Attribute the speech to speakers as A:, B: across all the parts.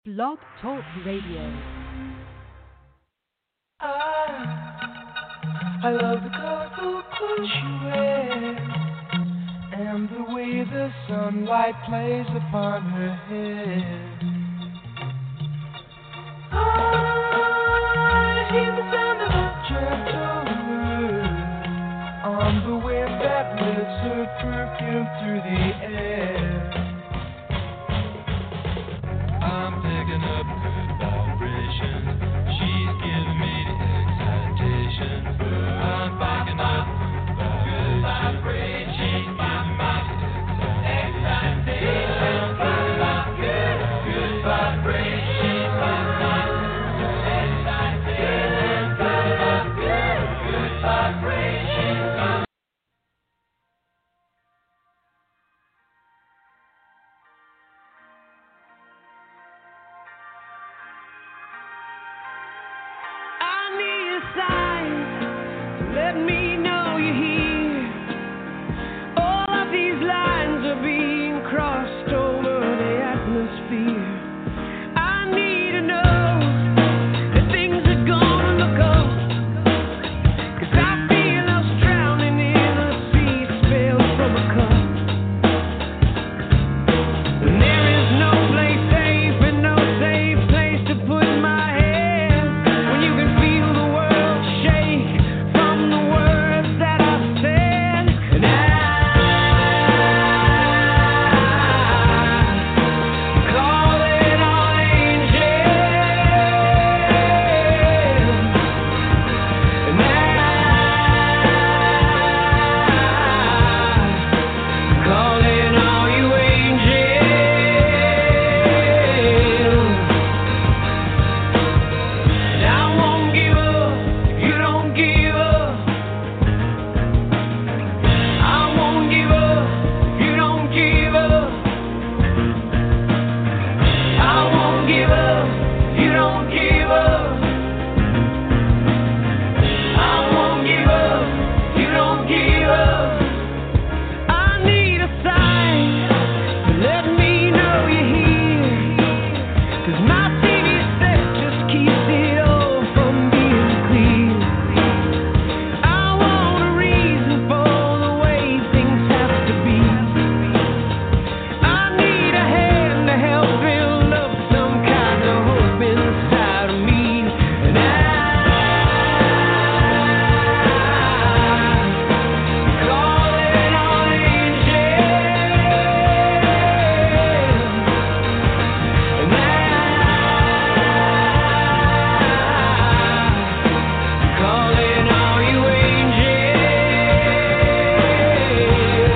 A: Blog Talk Radio.
B: I love the colorful clothes you wear and the way the sunlight plays upon her hair. I hear the sound of a gentle word on the wind that lifts her perfume through the air. I'm picking up good vibrations. She's giving me the excitation. I'm picking up good vibrations. She's giving me the excitation. I'm picking up good vibrations. She's giving me the excitation. I'm picking up good vibrations. I need a sign to let me know you're here. All of these lines are being crossed over the atmosphere. I need to know that things are gonna look up, 'cause I feel us drowning in a sea spilled from a cup. And there is no place safe and no safe place to put my head when you can feel the world shake from the words that I've said. And I call it on angels. And I call it on you angels. And I won't give up if you don't give up. I won't give up if you don't give up. I won't give up if you don't give up. I won't give up if you don't give up. I need a sign to let me know you're here, 'cause my TV set just keeps it all from being clear. I want a reason for the way things have to be. I need a hand to help build up some kind of hope inside of me. And I call it on angels. And I call it on you angels.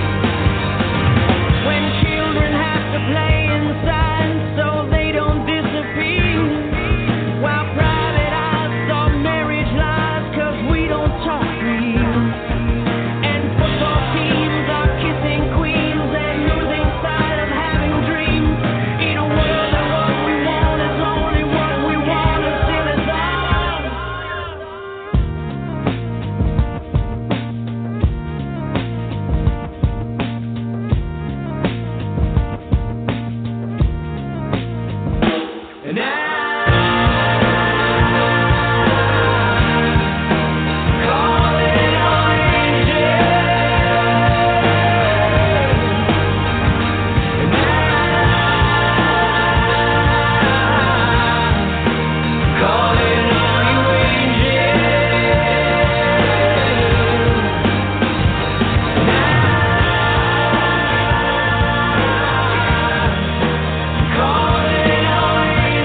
B: When children have to play inside so they don't disappear, while private eyes saw marriage lies 'cause we don't talk real. And football teams are kissing queens and losing sight of having dreams. In a world that what we want is only what we want until it's ours. And I call it on angels. And I call it on you angels. And I call it on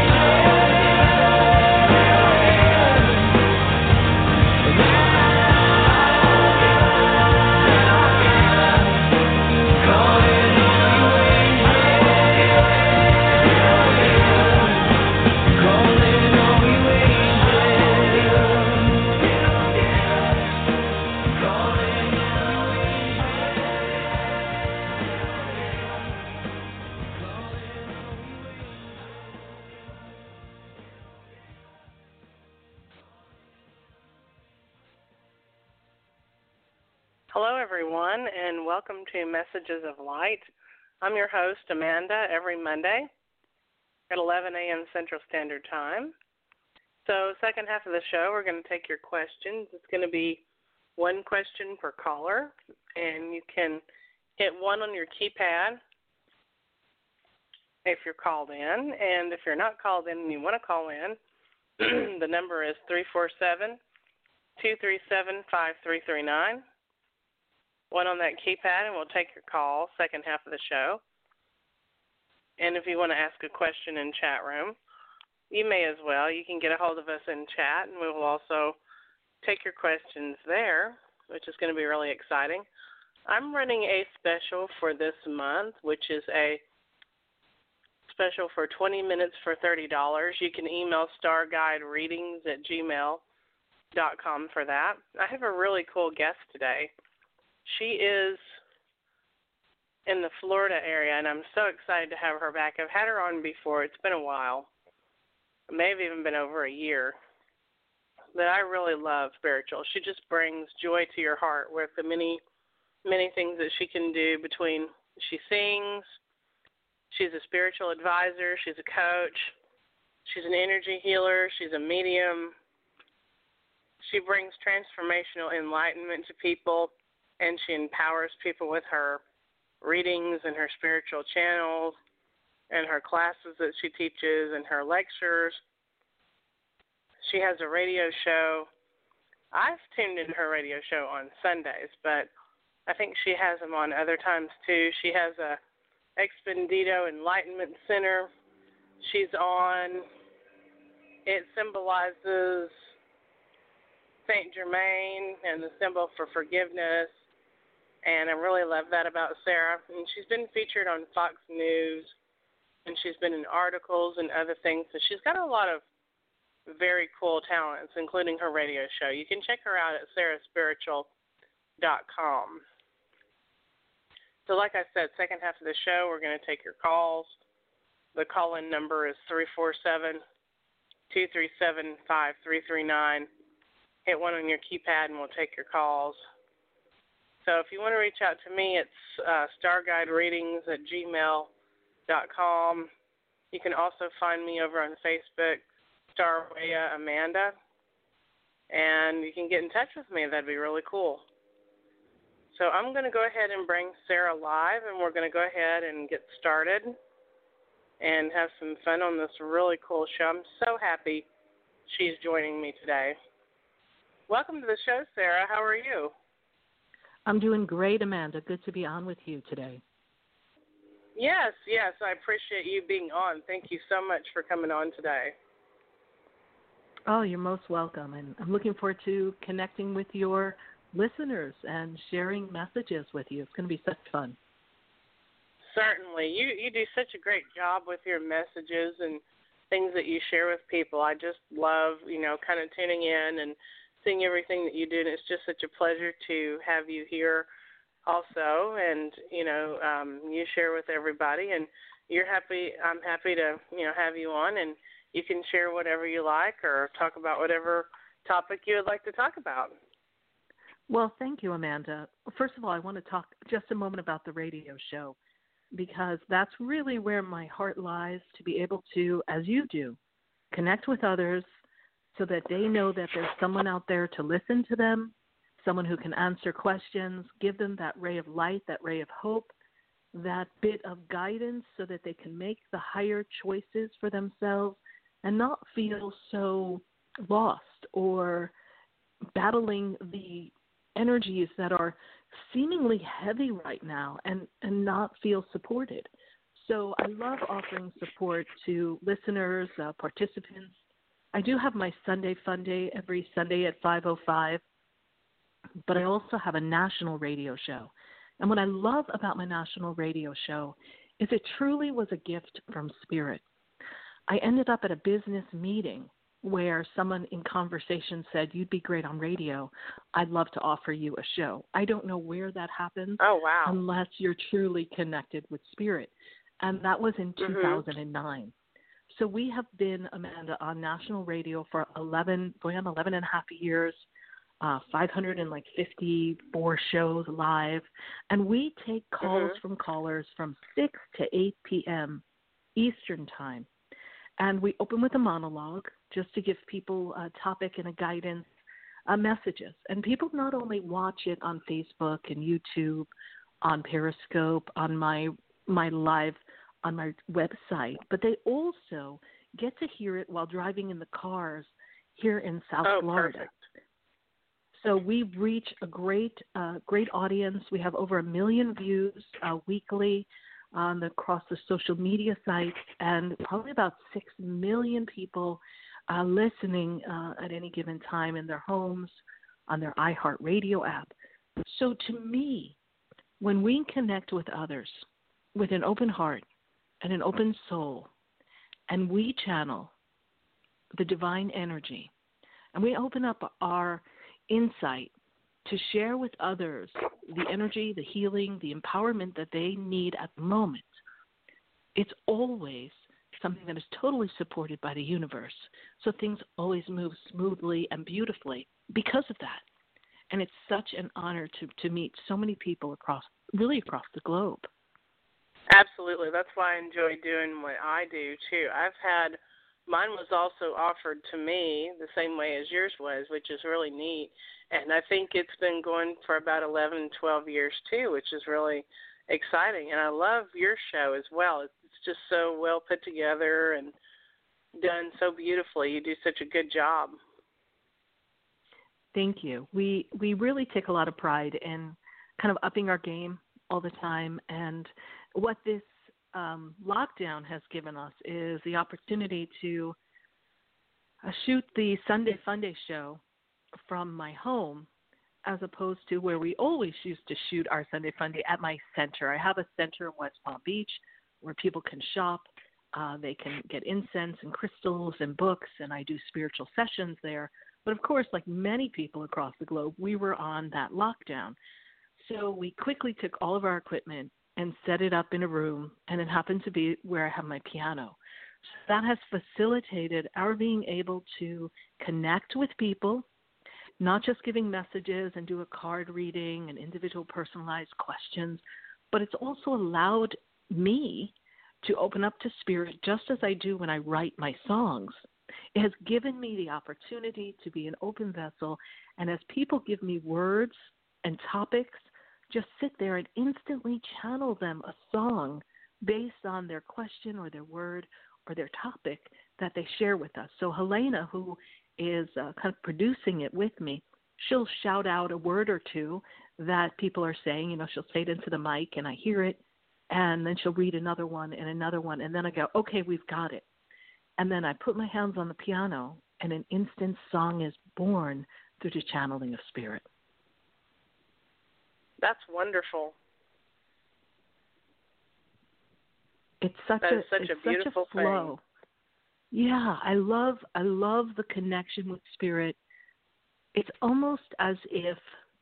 C: Hello, everyone, and welcome to Messages of Light. I'm your host, Amanda, every Monday. at 11 a.m. Central Standard Time. So second half of the show, we're going to take your questions. It's going to be one question per caller, and you can hit 1 on your keypad if you're called in. And if you're not called in and you want to call in, the number is 347-237-5339. 1 on that keypad, and we'll take your call second half of the show. And if you want to ask a question in chat room, you may as well. You can get a hold of us in chat, and we will also take your questions there, which is going to be really exciting. I'm running a special for this month, which is a special for 20 minutes for $30. You can email starguidereadings@gmail.com for that. I have a really cool guest today. She is in the Florida area, and I'm so excited to have her back. I've had her on before. It's been a while. It may have even been over a year. But I really love spiritual. She just brings joy to your heart with the many, many things that she can do between she sings, she's a spiritual advisor, she's a coach, she's an energy healer, she's a medium. She brings transformational enlightenment to people, and she empowers people with her readings and her spiritual channels and her classes that she teaches and her lectures. She has a radio show. I've tuned in her radio show on Sundays, but I think she has them on other times too. She has a Expandito Enlightenment Center. She's on. It symbolizes Saint Germain and the symbol for forgiveness. And I really love that about Sarah. And she's been featured on Fox News, and she's been in articles and other things. So she's got a lot of very cool talents, including her radio show. You can check her out at sarahspiritual.com. So like I said, second half of the show, we're going to take your calls. The call-in number is 347-237-5339. Hit 1 on your keypad, and we'll take your calls. So if you want to reach out to me, it's starguidereadings@gmail.com. You can also find me over on Facebook, Starwaya Amanda, and you can get in touch with me. That'd be really cool. So I'm going to go ahead and bring Sarah live, and we're going to go ahead and get started and have some fun on this really cool show. I'm so happy she's joining me today. Welcome to the show, Sarah. How are you?
A: I'm doing great, Amanda. Good to be on with you today.
C: Yes, I appreciate you being on. Thank you so much for coming on today.
A: Oh, you're most welcome. And I'm looking forward to connecting with your listeners and sharing messages with you. It's going to be such fun.
C: Certainly. You do such a great job with your messages and things that you share with people. I just love, kind of tuning in and seeing everything that you do, and it's just such a pleasure to have you here also, and, you share with everybody, and I'm happy to, have you on, and you can share whatever you like or talk about whatever topic you would like to talk about.
A: Well, thank you, Amanda. First of all, I want to talk just a moment about the radio show, because that's really where my heart lies, to be able to, as you do, connect with others, so that they know that there's someone out there to listen to them, someone who can answer questions, give them that ray of light, that ray of hope, that bit of guidance so that they can make the higher choices for themselves and not feel so lost or battling the energies that are seemingly heavy right now and not feel supported. So I love offering support to listeners, participants. I do have my Sunday Fun Day every Sunday at 5:05, but I also have a national radio show. And what I love about my national radio show is it truly was a gift from Spirit. I ended up at a business meeting where someone in conversation said, "You'd be great on radio. I'd love to offer you a show." I don't know where that happens.
C: Oh, wow.
A: Unless you're truly connected with Spirit. And that was in 2009. So we have been, Amanda, on national radio for going on 11 and a half years, 554 shows live, and we take calls from callers from 6 to 8 p.m. Eastern Time. And we open with a monologue just to give people a topic and a guidance, messages. And people not only watch it on Facebook and YouTube, on Periscope, on my live, on my website, but they also get to hear it while driving in the cars here in South Florida.
C: Perfect.
A: So we reach a great audience. We have over 1 million views weekly across the social media sites, and probably about 6 million people listening at any given time in their homes, on their iHeartRadio app. So to me, when we connect with others with an open heart and an open soul, and we channel the divine energy, and we open up our insight to share with others the energy, the healing, the empowerment that they need at the moment, it's always something that is totally supported by the universe. So things always move smoothly and beautifully because of that. And it's such an honor to meet so many people across the globe.
C: Absolutely. That's why I enjoy doing what I do, too. Mine was also offered to me the same way as yours was, which is really neat. And I think it's been going for about 11, 12 years, too, which is really exciting. And I love your show as well. It's just so well put together and done so beautifully. You do such a good job.
A: Thank you. We really take a lot of pride in kind of upping our game all the time. And what this lockdown has given us is the opportunity to shoot the Sunday Funday show from my home, as opposed to where we always used to shoot our Sunday Funday at my center. I have a center in West Palm Beach where people can shop. They can get incense and crystals and books, and I do spiritual sessions there. But of course, like many people across the globe, we were on that lockdown. So we quickly took all of our equipment and set it up in a room, and it happened to be where I have my piano. So that has facilitated our being able to connect with people, not just giving messages and do a card reading and individual personalized questions, but it's also allowed me to open up to spirit just as I do when I write my songs. It has given me the opportunity to be an open vessel, and as people give me words and topics, just sit there and instantly channel them a song based on their question or their word or their topic that they share with us. So Helena, who is kind of producing it with me, she'll shout out a word or two that people are saying. She'll say it into the mic, and I hear it, and then she'll read another one, and then I go, okay, we've got it. And then I put my hands on the piano, and an instant song is born through the channeling of spirit.
C: That's wonderful.
A: It's such a beautiful flow. Thing. Yeah, I love the connection with spirit. It's almost as if,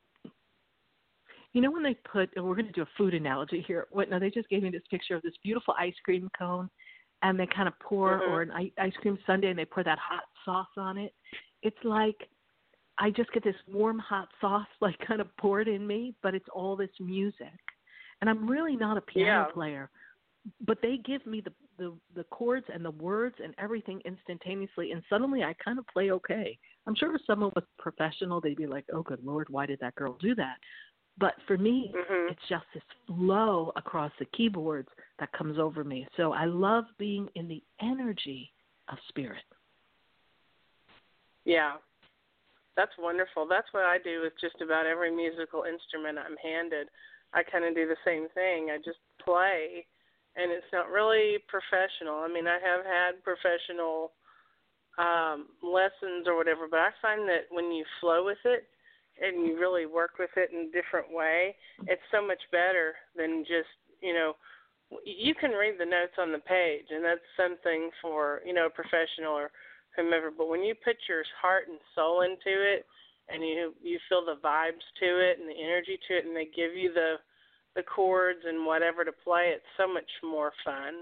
A: when they put, and we're going to do a food analogy here. They just gave me this picture of this beautiful ice cream cone, and they kind of pour, or an ice cream sundae, and they pour that hot sauce on it. It's like I just get this warm, hot sauce, kind of poured in me, but it's all this music. And I'm really not a piano player, but they give me the chords and the words and everything instantaneously, and suddenly I kind of play okay. I'm sure if someone was professional, they'd be like, oh, good Lord, why did that girl do that? But for me, it's just this flow across the keyboards that comes over me. So I love being in the energy of spirit.
C: Yeah. That's wonderful. That's what I do with just about every musical instrument I'm handed. I kind of do the same thing. I just play, and it's not really professional. I mean, I have had professional lessons or whatever, but I find that when you flow with it and you really work with it in a different way, it's so much better than just, you can read the notes on the page, and that's something for, a professional or whomever, but when you put your heart and soul into it, and you feel the vibes to it and the energy to it, and they give you the chords and whatever to play, it's so much more fun.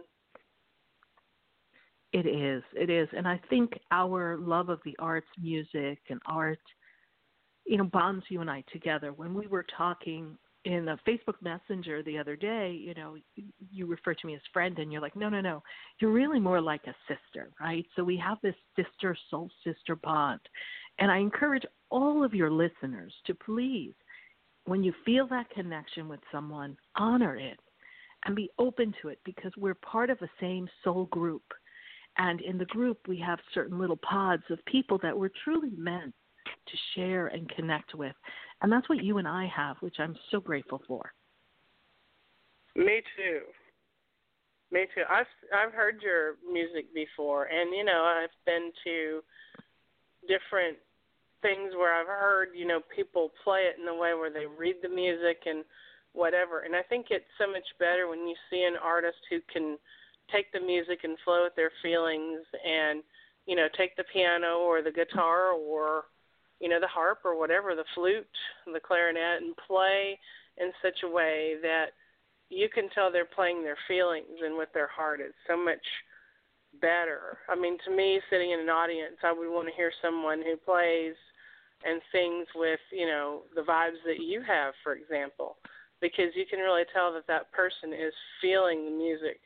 A: It is. And I think our love of the arts, music and art, bonds you and I together. When we were talking, in a Facebook Messenger the other day, you refer to me as friend, and you're like, no, you're really more like a sister, right? So we have this soul sister bond. And I encourage all of your listeners to please, when you feel that connection with someone, honor it and be open to it, because we're part of the same soul group. And in the group, we have certain little pods of people that we're truly meant to share and connect with. And that's what you and I have, which I'm so grateful for.
C: Me too. I've heard your music before, and I've been to different things where I've heard people play it in the way where they read the music and whatever. And I think it's so much better when you see an artist who can take the music and flow with their feelings, and take the piano or the guitar or the harp or whatever, the flute, the clarinet, and play in such a way that you can tell they're playing their feelings and with their heart. It's so much better. I mean, to me, sitting in an audience, I would want to hear someone who plays and sings with, the vibes that you have, for example, because you can really tell that person is feeling the music.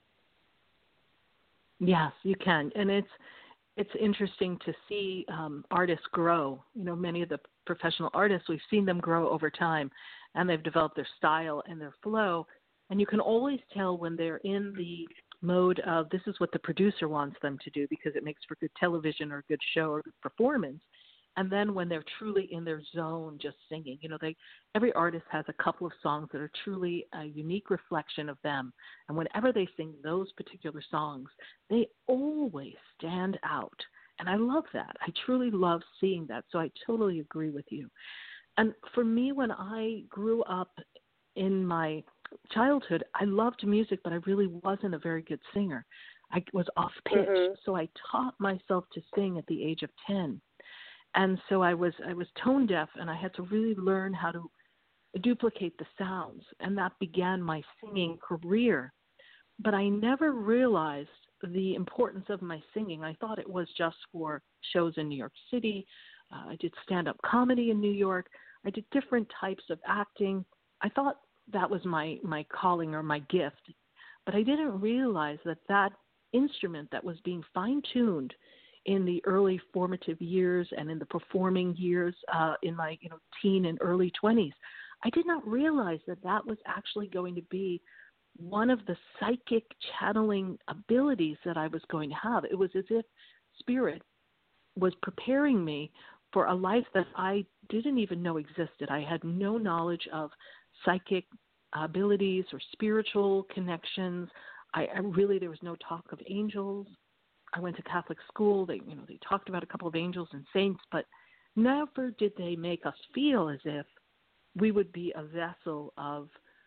A: Yes, you can. And it's interesting to see artists grow. Many of the professional artists, we've seen them grow over time, and they've developed their style and their flow. And you can always tell when they're in the mode of this is what the producer wants them to do, because it makes for good television or a good show or good performance. And then when they're truly in their zone, just singing, every artist has a couple of songs that are truly a unique reflection of them. And whenever they sing those particular songs, they always stand out. And I love that. I truly love seeing that. So I totally agree with you. And for me, when I grew up in my childhood, I loved music, but I really wasn't a very good singer. I was off pitch. Mm-hmm. So I taught myself to sing at the age of 10. And so I was tone deaf, and I had to really learn how to duplicate the sounds, and that began my singing career. But I never realized the importance of my singing. I thought it was just for shows in New York City. I did stand-up comedy in New York. I did different types of acting. I thought that was my calling or my gift. But I didn't realize that instrument that was being fine-tuned in the early formative years and in the performing years in my teen and early 20s, I did not realize that was actually going to be one of the psychic channeling abilities that I was going to have. It was as if Spirit was preparing me for a life that I didn't even know existed. I had no knowledge of psychic abilities or spiritual connections. There was no talk of angels. I went to Catholic school. They talked about a couple of angels and saints, but never did they make us feel as if we would be a vessel of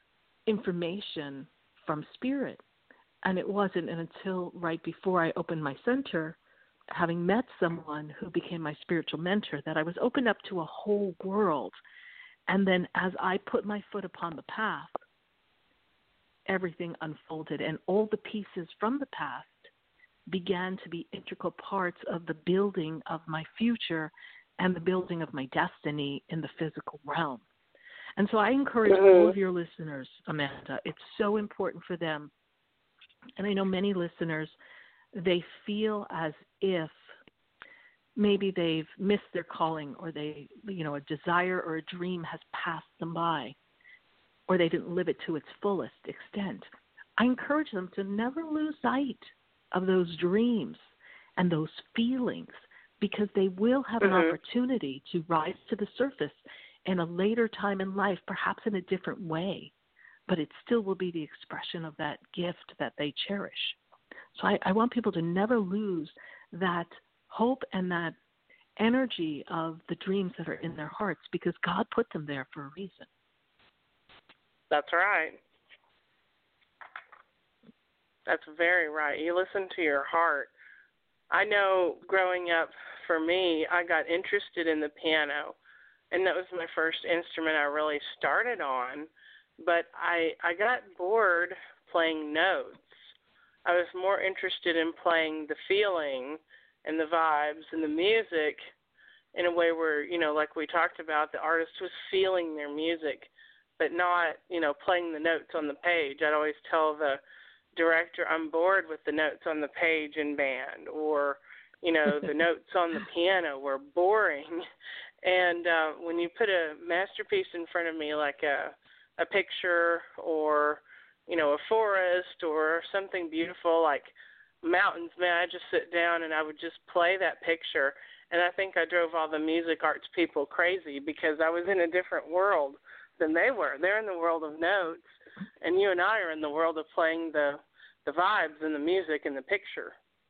A: information from Spirit. And it wasn't until right before I opened my center, having met someone who became my spiritual mentor, that I was opened up to a whole world. And then as I put my foot upon the path, everything unfolded, and all the pieces from the past began to be integral parts of the building of my future and the building of my destiny in the physical realm. And so I encourage all of your listeners, Amanda, it's so important for them. And I know many listeners, they feel as if maybe they've missed their calling, or they, a desire or a dream has passed them by, or they didn't live it to its fullest extent. I encourage them to never lose sight of those dreams and those feelings, because they will have an opportunity to rise to the surface in a later time in life, perhaps in a different way, but it still will be the expression of that gift that they cherish. So I want people to never lose that hope and that energy of the dreams that are in their hearts, because God put them there for a reason.
C: That's right. That's very right. You listen to your heart. I know growing up, for me, I got interested in the piano, and that was my first instrument I really started on, but I got bored playing notes. I was more interested in playing the feeling and the vibes and the music in a way where, like we talked about, the artist was feeling their music. but not, playing the notes on the page. I'd always tell the director I'm bored with the notes on the page in band, or, the notes on the piano were boring. And when you put a masterpiece in front of me, like a picture or, a forest or something beautiful like mountains, man, I just sit down and I would just play that picture. And I think I drove all the music arts people crazy because I was in a different world than they were. They're in the world of notes, and you and I are in the world of playing the vibes and the music and the picture.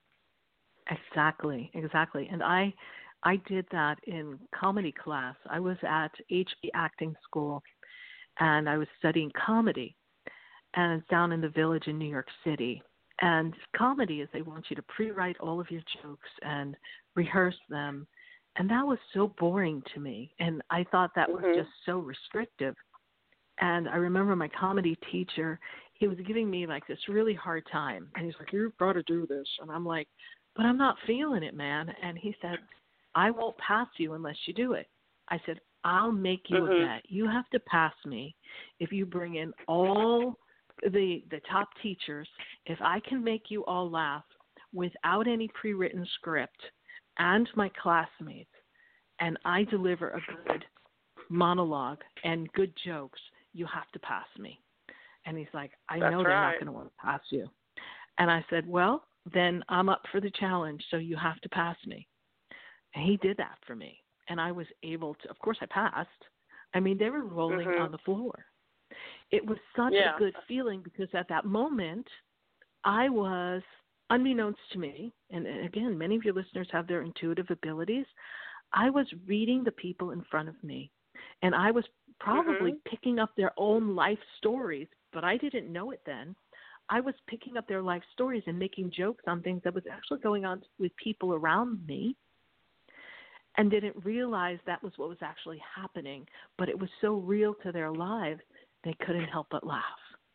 A: Exactly. And I did that in comedy class. I was at HB Acting School, and I was studying comedy, and it's down in the Village in New York City. And comedy is they want you to pre-write all of your jokes and rehearse them. And that was so boring to me. And I thought that was just so restrictive. And I remember my comedy teacher, he was giving me like this really hard time. And he's like, "You've got to do this." And I'm like, "But I'm not feeling it, man." And he said, "I won't pass you unless you do it." I said, "I'll make you a bet. You have to pass me if you bring in all the top teachers. If I can make you all laugh without any pre-written script and my classmates, and I deliver a good monologue and good jokes, you have to pass me." And he's like, "I know they're not going to want to pass you." And I said, "Well, then I'm up for the challenge, so you have to pass me." And he did that for me. And I was able to, of course I passed. I mean, they were rolling on the floor. It was such a good feeling because at that moment, I was, unbeknownst to me, and again, many of your listeners have their intuitive abilities, I was reading the people in front of me. And I was probably picking up their own life stories, but I didn't know it then. I was picking up their life stories and making jokes on things that was actually going on with people around me, and didn't realize that was what was actually happening. But it was so real to their lives, they couldn't help but laugh.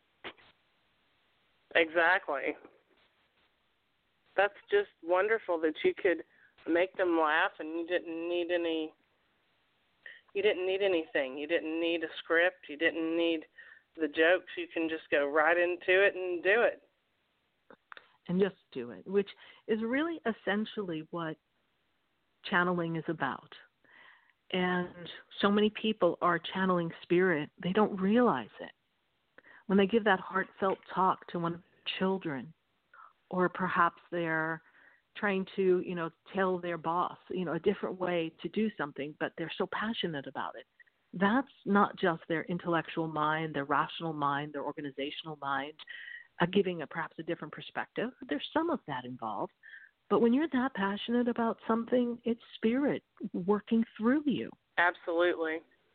C: Exactly. That's just wonderful that you could make them laugh, and you didn't need anything. You didn't need a script. You didn't need the jokes. You can just go right into it and do it.
A: And just do it, which is really essentially what channeling is about. And so many people are channeling spirit, they don't realize it. When they give that heartfelt talk to one of their children, or perhaps they're trying to, tell their boss, a different way to do something, but they're so passionate about it. That's not just their intellectual mind, their rational mind, their organizational mind, giving perhaps a different perspective. There's some of that involved. But when you're that passionate about something, it's spirit working through you.
C: Absolutely.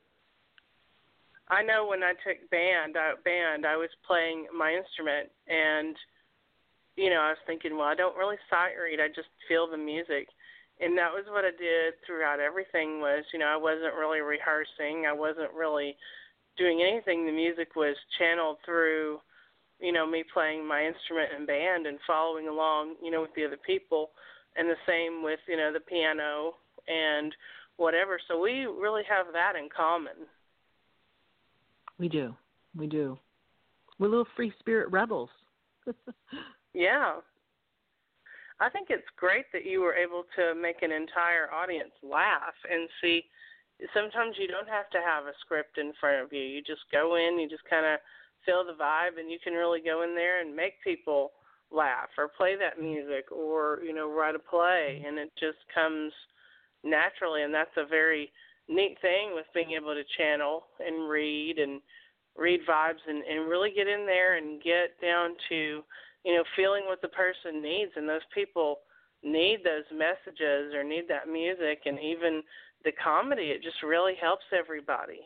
C: I know when I took band, I was playing my instrument, and, I was thinking, well, I don't really sight read. I just feel the music. And that was what I did throughout everything was, I wasn't really rehearsing. I wasn't really doing anything. The music was channeled through, me playing my instrument and band and following along, with the other people, and the same with, the piano and whatever. So we really have that in common.
A: We do. We're little free spirit rebels.
C: Yeah. I think it's great that you were able to make an entire audience laugh and see. Sometimes you don't have to have a script in front of you. You just go in, you just kind of feel the vibe, and you can really go in there and make people laugh or play that music or, write a play, and it just comes naturally. And that's a very neat thing with being able to channel and read vibes and really get in there and get down to, feeling what the person needs. And those people need those messages or need that music, and even the comedy. It just really helps everybody.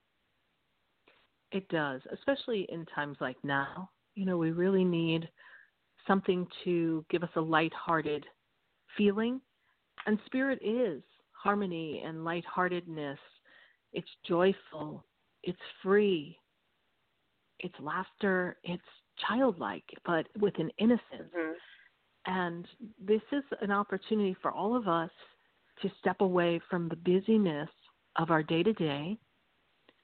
A: It does, especially in times like now. We really need something to give us a lighthearted feeling. And spirit is harmony and lightheartedness. It's joyful. It's free. It's laughter. It's childlike, but with an innocence. And this is an opportunity for all of us to step away from the busyness of our day-to-day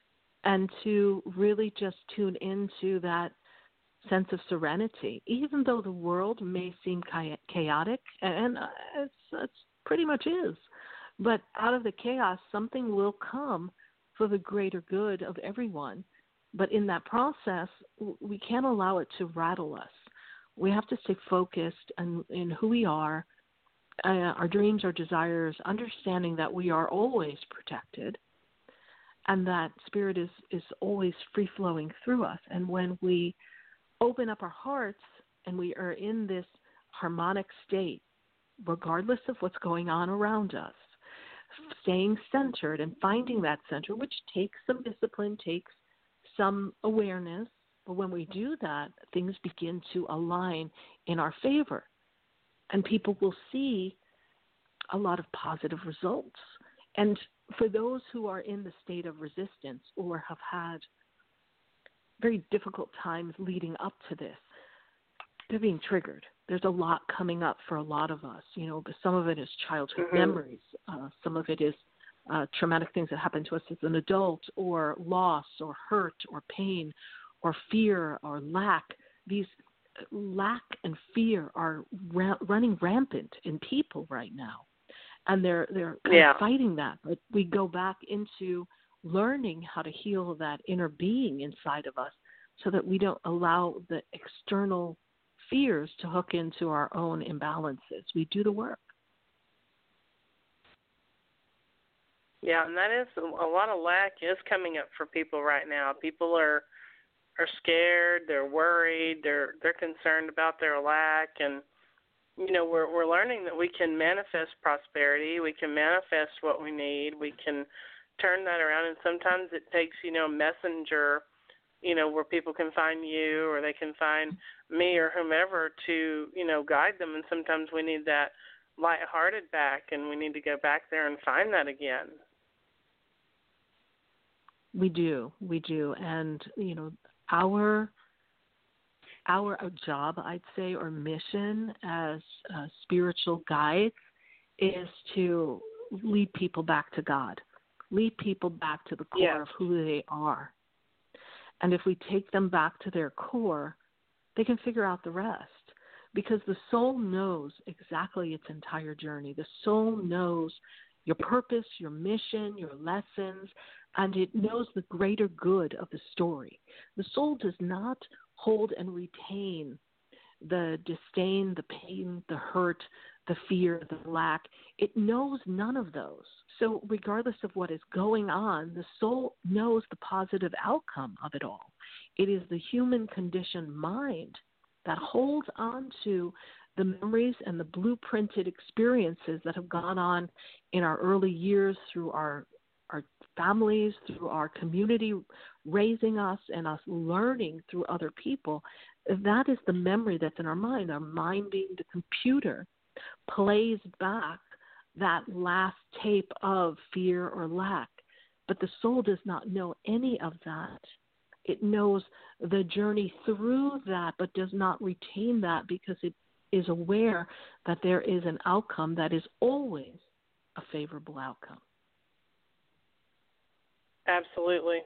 A: and to really just tune into that sense of serenity, even though the world may seem chaotic, and it pretty much is. But out of the chaos, something will come for the greater good of everyone. But in that process, we can't allow it to rattle us. We have to stay focused in who we are, our dreams, our desires, understanding that we are always protected and that spirit is always free-flowing through us. And when we open up our hearts and we are in this harmonic state, regardless of what's going on around us, staying centered and finding that center, which takes some discipline, takes some awareness. But when we do that, things begin to align in our favor. And people will see a lot of positive results. And for those who are in the state of resistance or have had very difficult times leading up to this, they're being triggered. There's a lot coming up for a lot of us. But some of it is childhood memories. Some of it is traumatic things that happened to us as an adult, or loss, or hurt, or pain, or fear, or lack. These lack and fear are running rampant in people right now, and they're kind of fighting that. But we go back into learning how to heal that inner being inside of us, so that we don't allow the external fears to hook into our own imbalances. We do the work.
C: Yeah, and that is a lot of lack is coming up for people right now. People are scared, they're worried, they're concerned about their lack, and we're learning that we can manifest prosperity, we can manifest what we need, we can turn that around, and sometimes it takes messenger, where people can find you or they can find me or whomever to guide them, and sometimes we need that lighthearted back, and we need to go back there and find that again.
A: We do, and our job, I'd say, or mission as spiritual guides is to lead people back to God, lead people back to the core of who they are. And if we take them back to their core, they can figure out the rest, because the soul knows exactly its entire journey. The soul knows your purpose, your mission, your lessons, and it knows the greater good of the story. The soul does not hold and retain the disdain, the pain, the hurt, the fear, the lack. It knows none of those. So regardless of what is going on, the soul knows the positive outcome of it all. It is the human conditioned mind that holds on to the memories and the blueprinted experiences that have gone on in our early years through our families, through our community raising us, and us learning through other people. That is the memory that's in our mind. Our mind, being the computer, plays back that last tape of fear or lack. But the soul does not know any of that. It knows the journey through that, but does not retain that, because it is aware that there is an outcome that is always a favorable outcome.
C: Absolutely.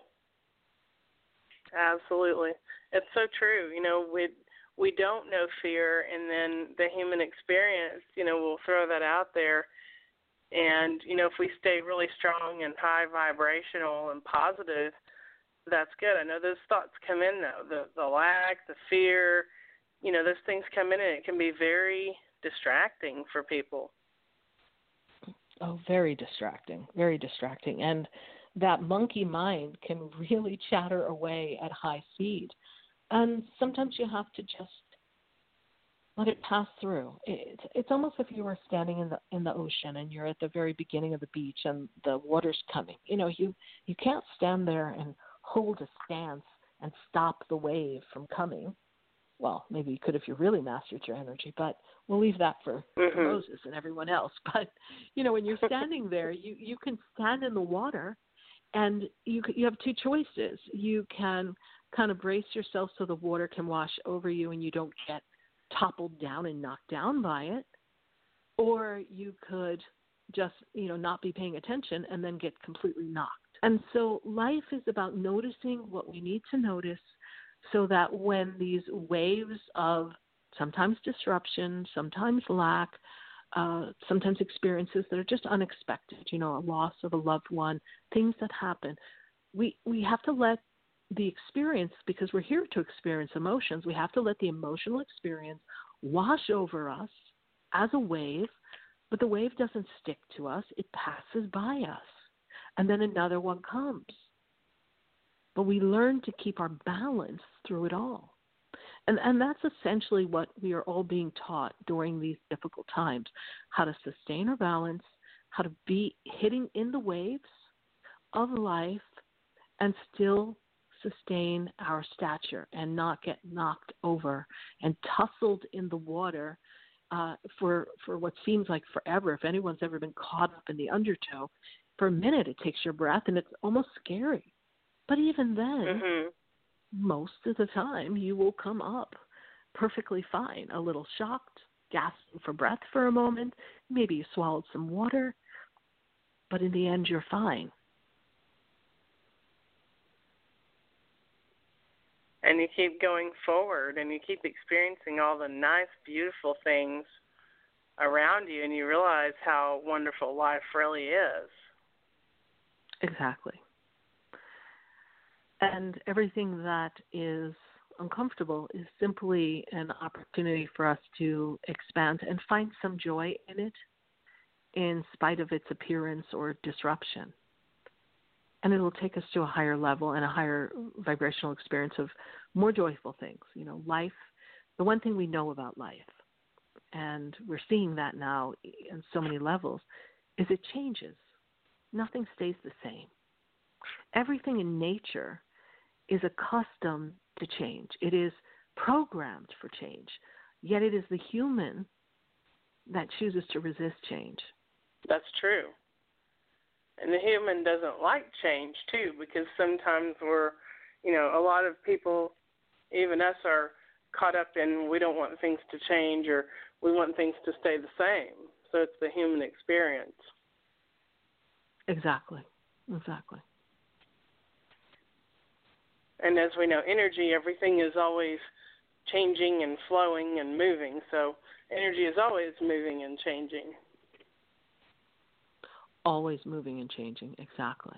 C: It's so true. We don't know fear, and then the human experience, will throw that out there. And, if we stay really strong and high vibrational and positive, that's good. I know those thoughts come in, though, the lack, the fear, those things come in, and it can be very distracting for people.
A: Oh, very distracting. And that monkey mind can really chatter away at high speed. And sometimes you have to just let it pass through. It's almost if you were standing in the ocean and you're at the very beginning of the beach and the water's coming. You can't stand there and hold a stance and stop the wave from coming. Well, maybe you could if you really mastered your energy, but we'll leave that for Moses and everyone else. But, when you're standing there, you can stand in the water, and you have two choices. You can kind of brace yourself so the water can wash over you and you don't get toppled down and knocked down by it, or you could just, not be paying attention and then get completely knocked. And so life is about noticing what we need to notice so that when these waves of sometimes disruption, sometimes lack, sometimes experiences that are just unexpected, a loss of a loved one, things that happen, we have to let the experience, because we're here to experience emotions, we have to let the emotional experience wash over us as a wave, but the wave doesn't stick to us, it passes by us. And then another one comes. But we learn to keep our balance through it all. And that's essentially what we are all being taught during these difficult times, how to sustain our balance, how to be hitting in the waves of life and still sustain our stature and not get knocked over and tussled in the water for what seems like forever. If anyone's ever been caught up in the undertow, for a minute it takes your breath and it's almost scary. But even then, most of the time you will come up perfectly fine, a little shocked, gasping for breath for a moment, maybe you swallowed some water, but in the end you're fine.
C: And you keep going forward and you keep experiencing all the nice, beautiful things around you, and you realize how wonderful life really is.
A: Exactly. And everything that is uncomfortable is simply an opportunity for us to expand and find some joy in it in spite of its appearance or disruption. And it will take us to a higher level and a higher vibrational experience of more joyful things. Life, the one thing we know about life, and we're seeing that now in so many levels, is it changes. Nothing stays the same. Everything in nature is accustomed to change. It is programmed for change. Yet it is the human that chooses to resist change.
C: That's true. And the human doesn't like change, too, because sometimes we're, a lot of people, even us, are caught up in we don't want things to change or we want things to stay the same. So it's the human experience.
A: Exactly.
C: And as we know, energy, everything is always changing and flowing and moving. So energy is always moving and changing.
A: Always moving and changing. Exactly.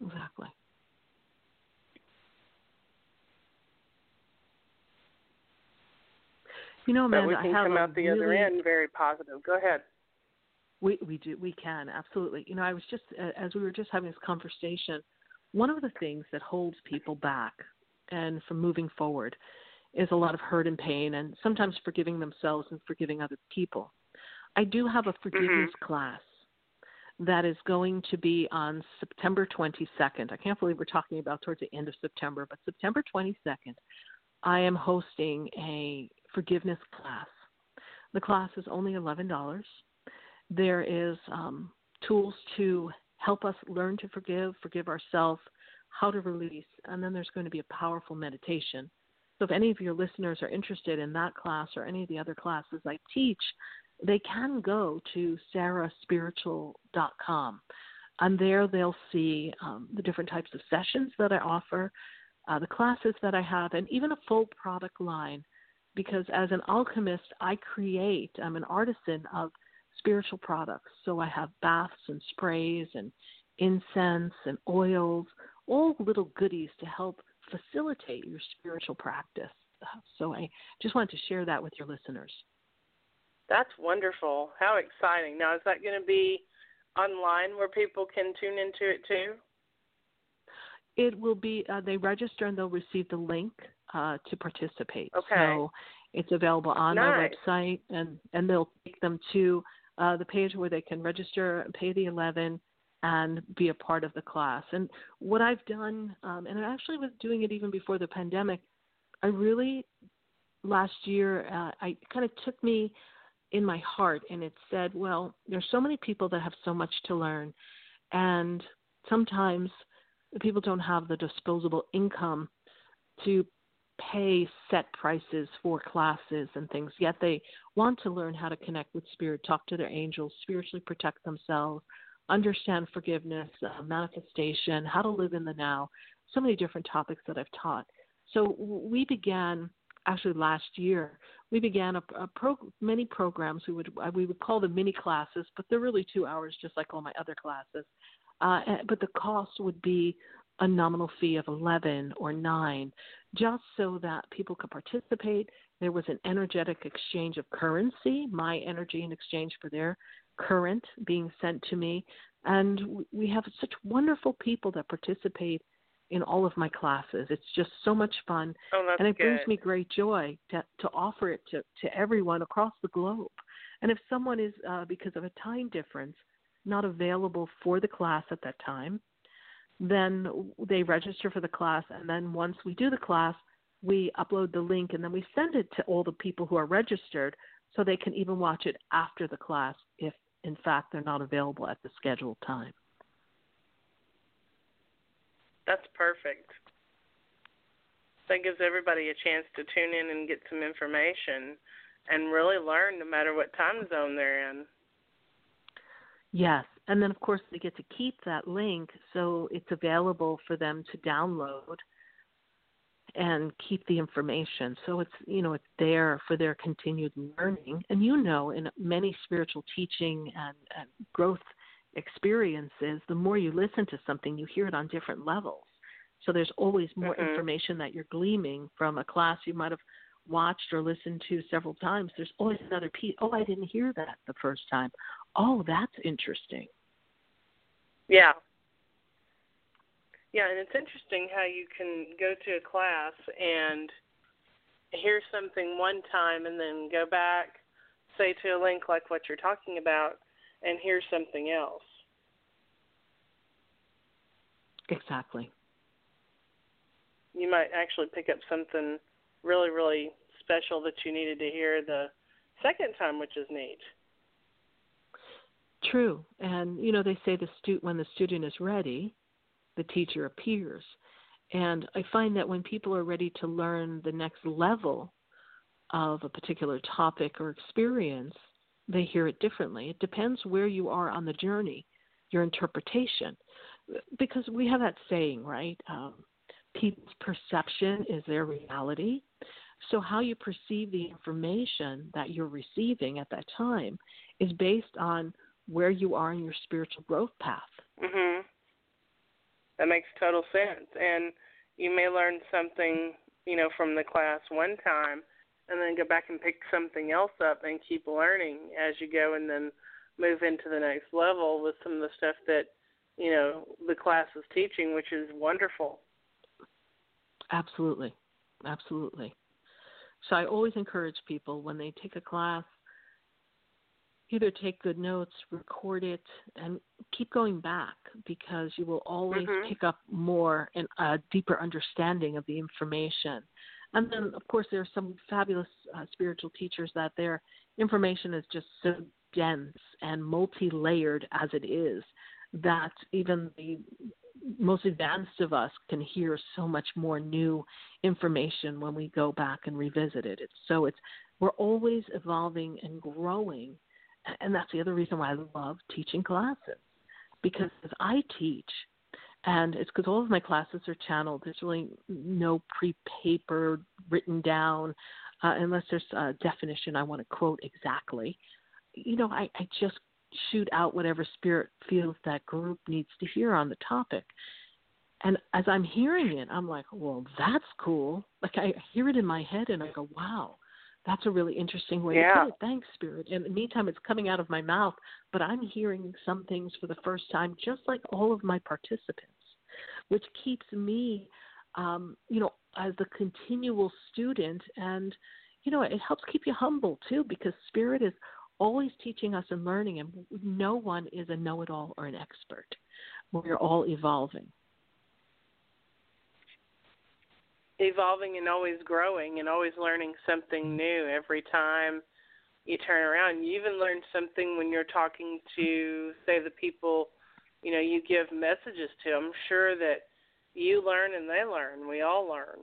A: Amanda,
C: but we can come out the other end very positive. Go ahead.
A: We do. We can, absolutely. I was just, as we were just having this conversation, one of the things that holds people back and from moving forward is a lot of hurt and pain and sometimes forgiving themselves and forgiving other people. I do have a forgiveness class that is going to be on September 22nd. I can't believe we're talking about towards the end of September, but September 22nd, I am hosting a forgiveness class. The class is only $11. There is tools to help us learn to forgive ourselves, how to release, and then there's going to be a powerful meditation. So if any of your listeners are interested in that class or any of the other classes I teach, they can go to sarahspiritual.com. And there they'll see the different types of sessions that I offer, the classes that I have, and even a full product line. Because as an alchemist, I'm an artisan of spiritual products. So I have baths and sprays and incense and oils, all little goodies to help facilitate your spiritual practice. So I just wanted to share that with your listeners.
C: That's wonderful. How exciting. Now, is that going to be online where people can tune into it too?
A: It will be, they register and they'll receive the link to participate.
C: Okay.
A: So it's available on my website, and they'll take them to the page where they can register, pay the $11, and be a part of the class. And what I've done, and I actually was doing it even before the pandemic, I really, last year, I kind of took me in my heart, and it said, well, there's so many people that have so much to learn, and sometimes people don't have the disposable income to pay set prices for classes and things, yet they want to learn how to connect with spirit, talk to their angels, spiritually protect themselves, understand forgiveness, manifestation, how to live in the now, so many different topics that I've taught. So we began, actually last year, we began many programs. We would call them mini classes, but they're really 2 hours, just like all my other classes. But the cost would be a nominal fee of 11 or 9, just so that people could participate. There was an energetic exchange of currency, my energy in exchange for their current being sent to me. And we have such wonderful people that participate in all of my classes. It's just so much fun.
C: Oh, that's
A: and it
C: good.
A: brings me great joy to offer it to everyone across the globe. And if someone is, because of a time difference, not available for the class at that time, then they register for the class, and then once we do the class, we upload the link, and then we send it to all the people who are registered so they can even watch it after the class if, in fact, they're not available at the scheduled time.
C: That's perfect. That gives everybody a chance to tune in and get some information and really learn no matter what time zone they're in.
A: Yes, and then, of course, they get to keep that link so it's available for them to download and keep the information. So it's, it's there for their continued learning. And in many spiritual teaching and growth experiences, the more you listen to something, you hear it on different levels. So there's always more information that you're gleaming from a class you might have watched or listened to several times. There's always another piece. Oh, I didn't hear that the first time. Oh, that's interesting.
C: Yeah. Yeah, and it's interesting how you can go to a class and hear something one time and then go back, say to a link like what you're talking about, and hear something else.
A: Exactly.
C: You might actually pick up something really, really special that you needed to hear the second time, which is neat.
A: True. And, they say when the student is ready, the teacher appears. And I find that when people are ready to learn the next level of a particular topic or experience, they hear it differently. It depends where you are on the journey, your interpretation. Because we have that saying, right? People's perception is their reality. So how you perceive the information that you're receiving at that time is based on where you are in your spiritual growth path.
C: Mm-hmm. That makes total sense. And you may learn something, from the class one time and then go back and pick something else up and keep learning as you go and then move into the next level with some of the stuff that, the class is teaching, which is wonderful.
A: Absolutely. Absolutely. So I always encourage people when they take a class, either take good notes, record it, and keep going back because you will always pick up more and a deeper understanding of the information. And then, of course, there are some fabulous spiritual teachers that their information is just so dense and multi-layered as it is that even the most advanced of us can hear so much more new information when we go back and revisit it. We're always evolving and growing. And that's the other reason why I love teaching classes, because I teach, and it's because all of my classes are channeled. There's really no pre-paper written down, unless there's a definition I want to quote exactly. I just shoot out whatever spirit feels that group needs to hear on the topic. And as I'm hearing it, I'm like, well, that's cool. Like I hear it in my head and I go, wow. That's a really interesting way to put it. Thanks, Spirit. And in the meantime, it's coming out of my mouth, but I'm hearing some things for the first time, just like all of my participants, which keeps me, as a continual student. And, it helps keep you humble, too, because Spirit is always teaching us and learning, and no one is a know-it-all or an expert. We're all evolving.
C: Evolving and always growing and always learning something new every time you turn around. You even learn something when you're talking to, say, the people, you give messages to. I'm sure that you learn and they learn. We all learn.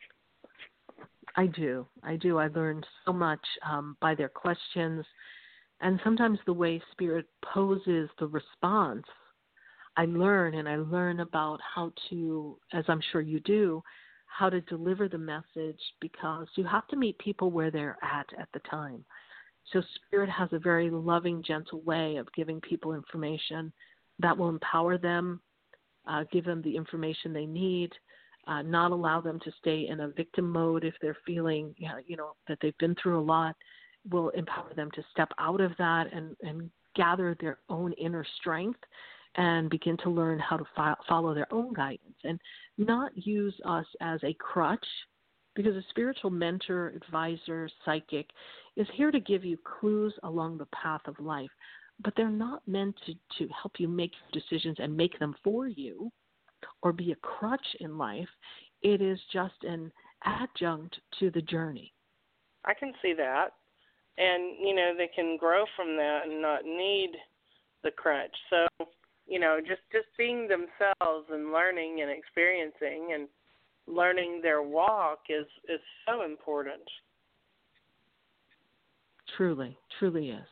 A: I do. I learned so much by their questions And sometimes the way Spirit poses the response, I learn about how to, as I'm sure you do, how to deliver the message, because you have to meet people where they're at the time. So Spirit has a very loving, gentle way of giving people information that will empower them, give them the information they need, not allow them to stay in a victim mode if they're feeling, that they've been through a lot, will empower them to step out of that and gather their own inner strength and begin to learn how to follow their own guidance and not use us as a crutch, because a spiritual mentor, advisor, psychic is here to give you clues along the path of life, but they're not meant to help you make decisions and make them for you or be a crutch in life. It is just an adjunct to the journey.
C: I can see that. And, they can grow from that and not need the crutch. So, just being themselves and learning and experiencing and learning their walk is so important.
A: Truly, truly is.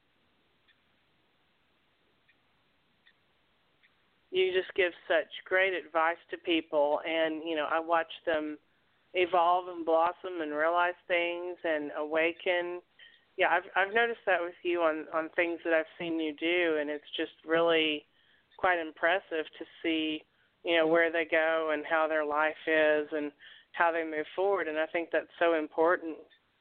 C: You just give such great advice to people, and, I watch them evolve and blossom and realize things and awaken. Yeah, I've noticed that with you on things that I've seen you do, and it's just really quite impressive to see, where they go and how their life is and how they move forward, and I think that's so important.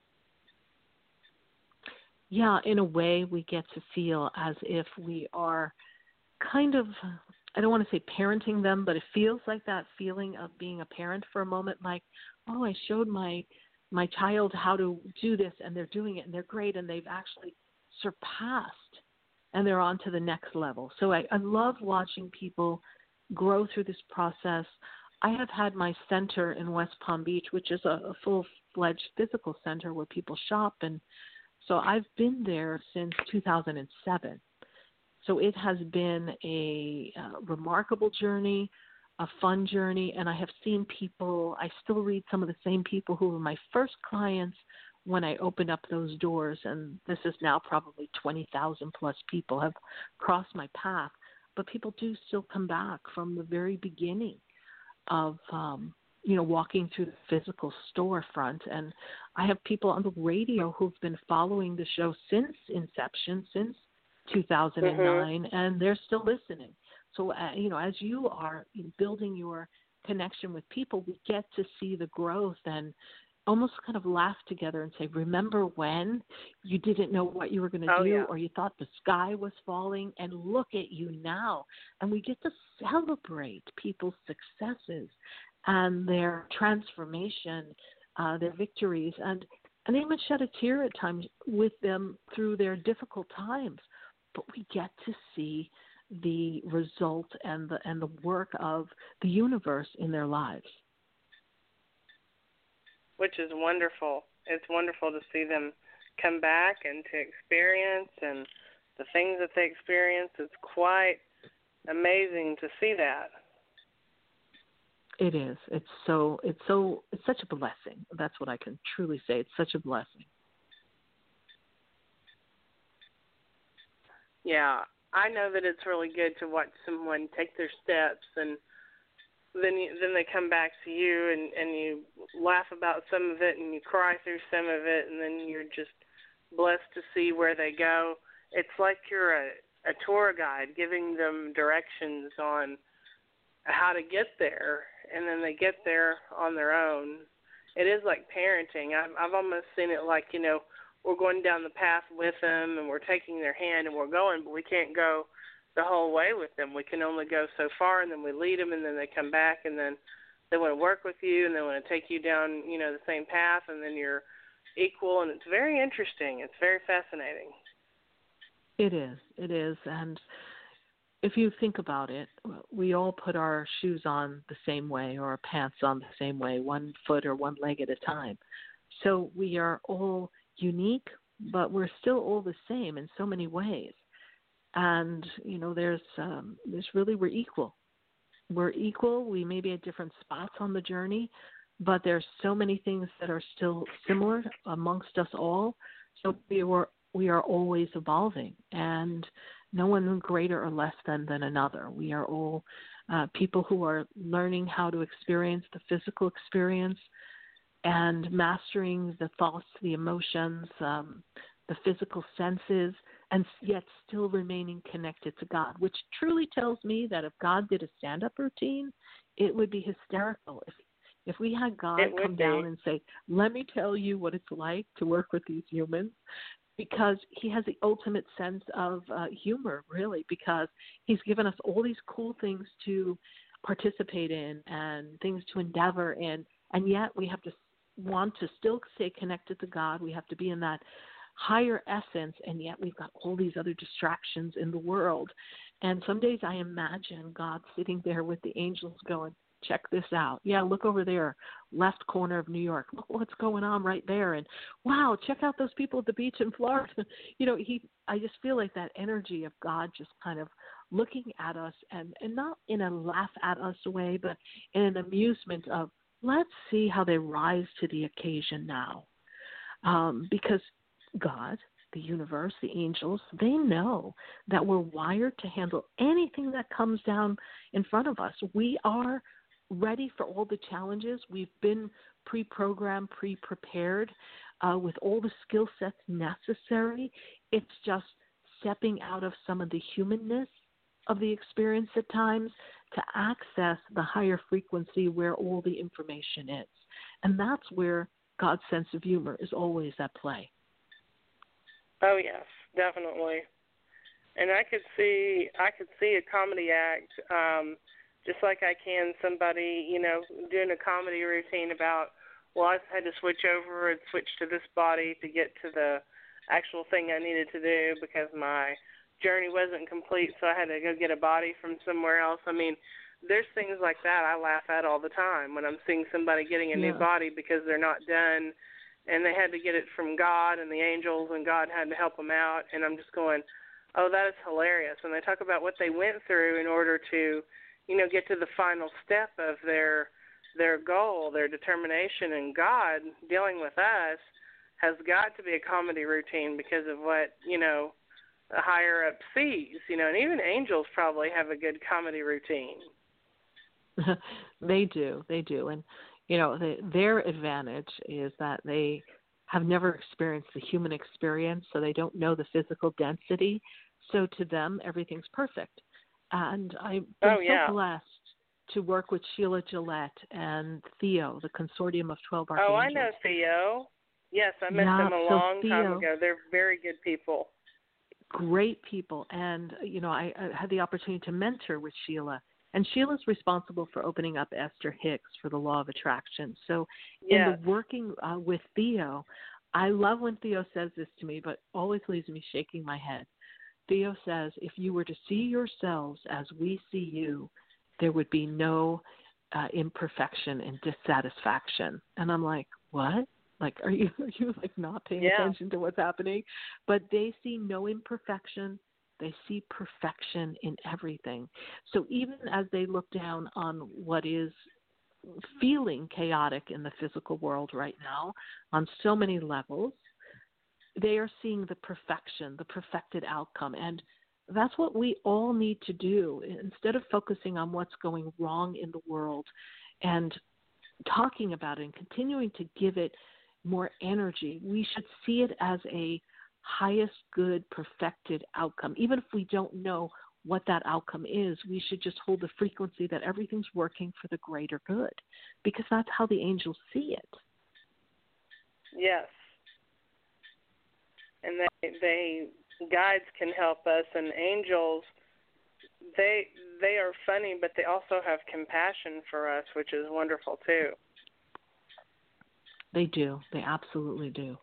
A: Yeah, in a way we get to feel as if we are kind of, I don't want to say parenting them, but it feels like that feeling of being a parent for a moment, like, oh, I showed my child how to do this, and they're doing it, and they're great, and they've actually surpassed, and they're on to the next level. So I love watching people grow through this process. I have had my center in West Palm Beach, which is a full-fledged physical center where people shop, and so I've been there since 2007. So it has been a remarkable journey, a fun journey, and I have seen people, I still read some of the same people who were my first clients when I opened up those doors, and this is now probably 20,000 plus people have crossed my path, but people do still come back from the very beginning of, walking through the physical storefront. And I have people on the radio who've been following the show since inception, since 2009, and they're still listening. So, as you are building your connection with people, we get to see the growth and almost kind of laugh together and say, remember when you didn't know what you were going to do,
C: yeah,
A: or you thought the sky was falling, and look at you now. And we get to celebrate people's successes and their transformation, their victories, and even shed a tear at times with them through their difficult times. But we get to see the result and the work of the universe in their lives.
C: Which is wonderful. It's wonderful to see them come back and to experience and the things that they experience. It's quite amazing to see that.
A: It is. It's such a blessing. That's what I can truly say. It's such a blessing.
C: Yeah, I know that it's really good to watch someone take their steps, and then they come back to you and you laugh about some of it and you cry through some of it, and then you're just blessed to see where they go. It's like you're a tour guide giving them directions on how to get there, and then they get there on their own. It is like parenting. I've almost seen it like, we're going down the path with them and we're taking their hand and we're going, but we can't go the whole way with them. We can only go so far, and then we lead them, and then they come back, and then they want to work with you, and they want to take you down, the same path, and then you're equal, and it's very interesting. It's very fascinating.
A: It is, and if you think about it, we all put our shoes on the same way or our pants on the same way, one foot or one leg at a time. So we are all unique, but we're still all the same in so many ways. And, there's really, we're equal. We're equal. We may be at different spots on the journey, but there's so many things that are still similar amongst us all. So we were we are always evolving, and no one greater or less than another. We are all people who are learning how to experience the physical experience and mastering the thoughts, the emotions, the physical senses, and yet still remaining connected to God, which truly tells me that if God did a stand-up routine, it would be hysterical. If we had God come down and say, let me tell you what it's like to work with these humans, because he has the ultimate sense of humor, really, because he's given us all these cool things to participate in and things to endeavor in, and yet we have to want to still stay connected to God. We have to be in that higher essence, and yet we've got all these other distractions in the world. And some days I imagine God sitting there with the angels going, check this out. Yeah, look over there, left corner of New York. Look what's going on right there. And wow, check out those people at the beach in Florida. I just feel like that energy of God just kind of looking at us, and not in a laugh at us way, but in an amusement of, let's see how they rise to the occasion now. Because God, the universe, the angels, they know that we're wired to handle anything that comes down in front of us. We are ready for all the challenges. We've been pre-programmed, pre-prepared with all the skill sets necessary. It's just stepping out of some of the humanness of the experience at times to access the higher frequency where all the information is. And that's where God's sense of humor is always at play.
C: Oh, yes, definitely. And I could see a comedy act, just like I can somebody, doing a comedy routine about, well, I had to switch over and switch to this body to get to the actual thing I needed to do because my journey wasn't complete, so I had to go get a body from somewhere else. I mean, there's things like that I laugh at all the time when I'm seeing somebody getting a new body because they're not done, and they had to get it from God and the angels, and God had to help them out. And I'm just going, oh, that is hilarious. And they talk about what they went through in order to, get to the final step of their goal, their determination. And God, dealing with us, has got to be a comedy routine because of what, the higher up sees, and even angels probably have a good comedy routine.
A: They do. And, their advantage is that they have never experienced the human experience, so they don't know the physical density. So to them, everything's perfect. And I've been so blessed to work with Sheila Gillette and Theo, the Consortium of 12 Archangels.
C: Oh, I know Theo. Yes, I met them a long time ago. They're very good people.
A: Great people. And, I had the opportunity to mentor with Sheila. And Sheila's responsible for opening up Esther Hicks for the Law of Attraction. So in the working with Theo, I love when Theo says this to me, but always leaves me shaking my head. Theo says, if you were to see yourselves as we see you, there would be no imperfection and dissatisfaction. And I'm like, what? Like, are you like not paying attention to what's happening? But they see no imperfection. They see perfection in everything. So even as they look down on what is feeling chaotic in the physical world right now on so many levels, they are seeing the perfection, the perfected outcome. And that's what we all need to do. Instead of focusing on what's going wrong in the world and talking about it and continuing to give it more energy, we should see it as a highest good perfected outcome. Even if we don't know what that outcome is, we should just hold the frequency that everything's working for the greater good, because that's how the angels see it.
C: Yes. And they guides can help us, and angels, they are funny, but they also have compassion for us, which is wonderful too.
A: They do. They absolutely do.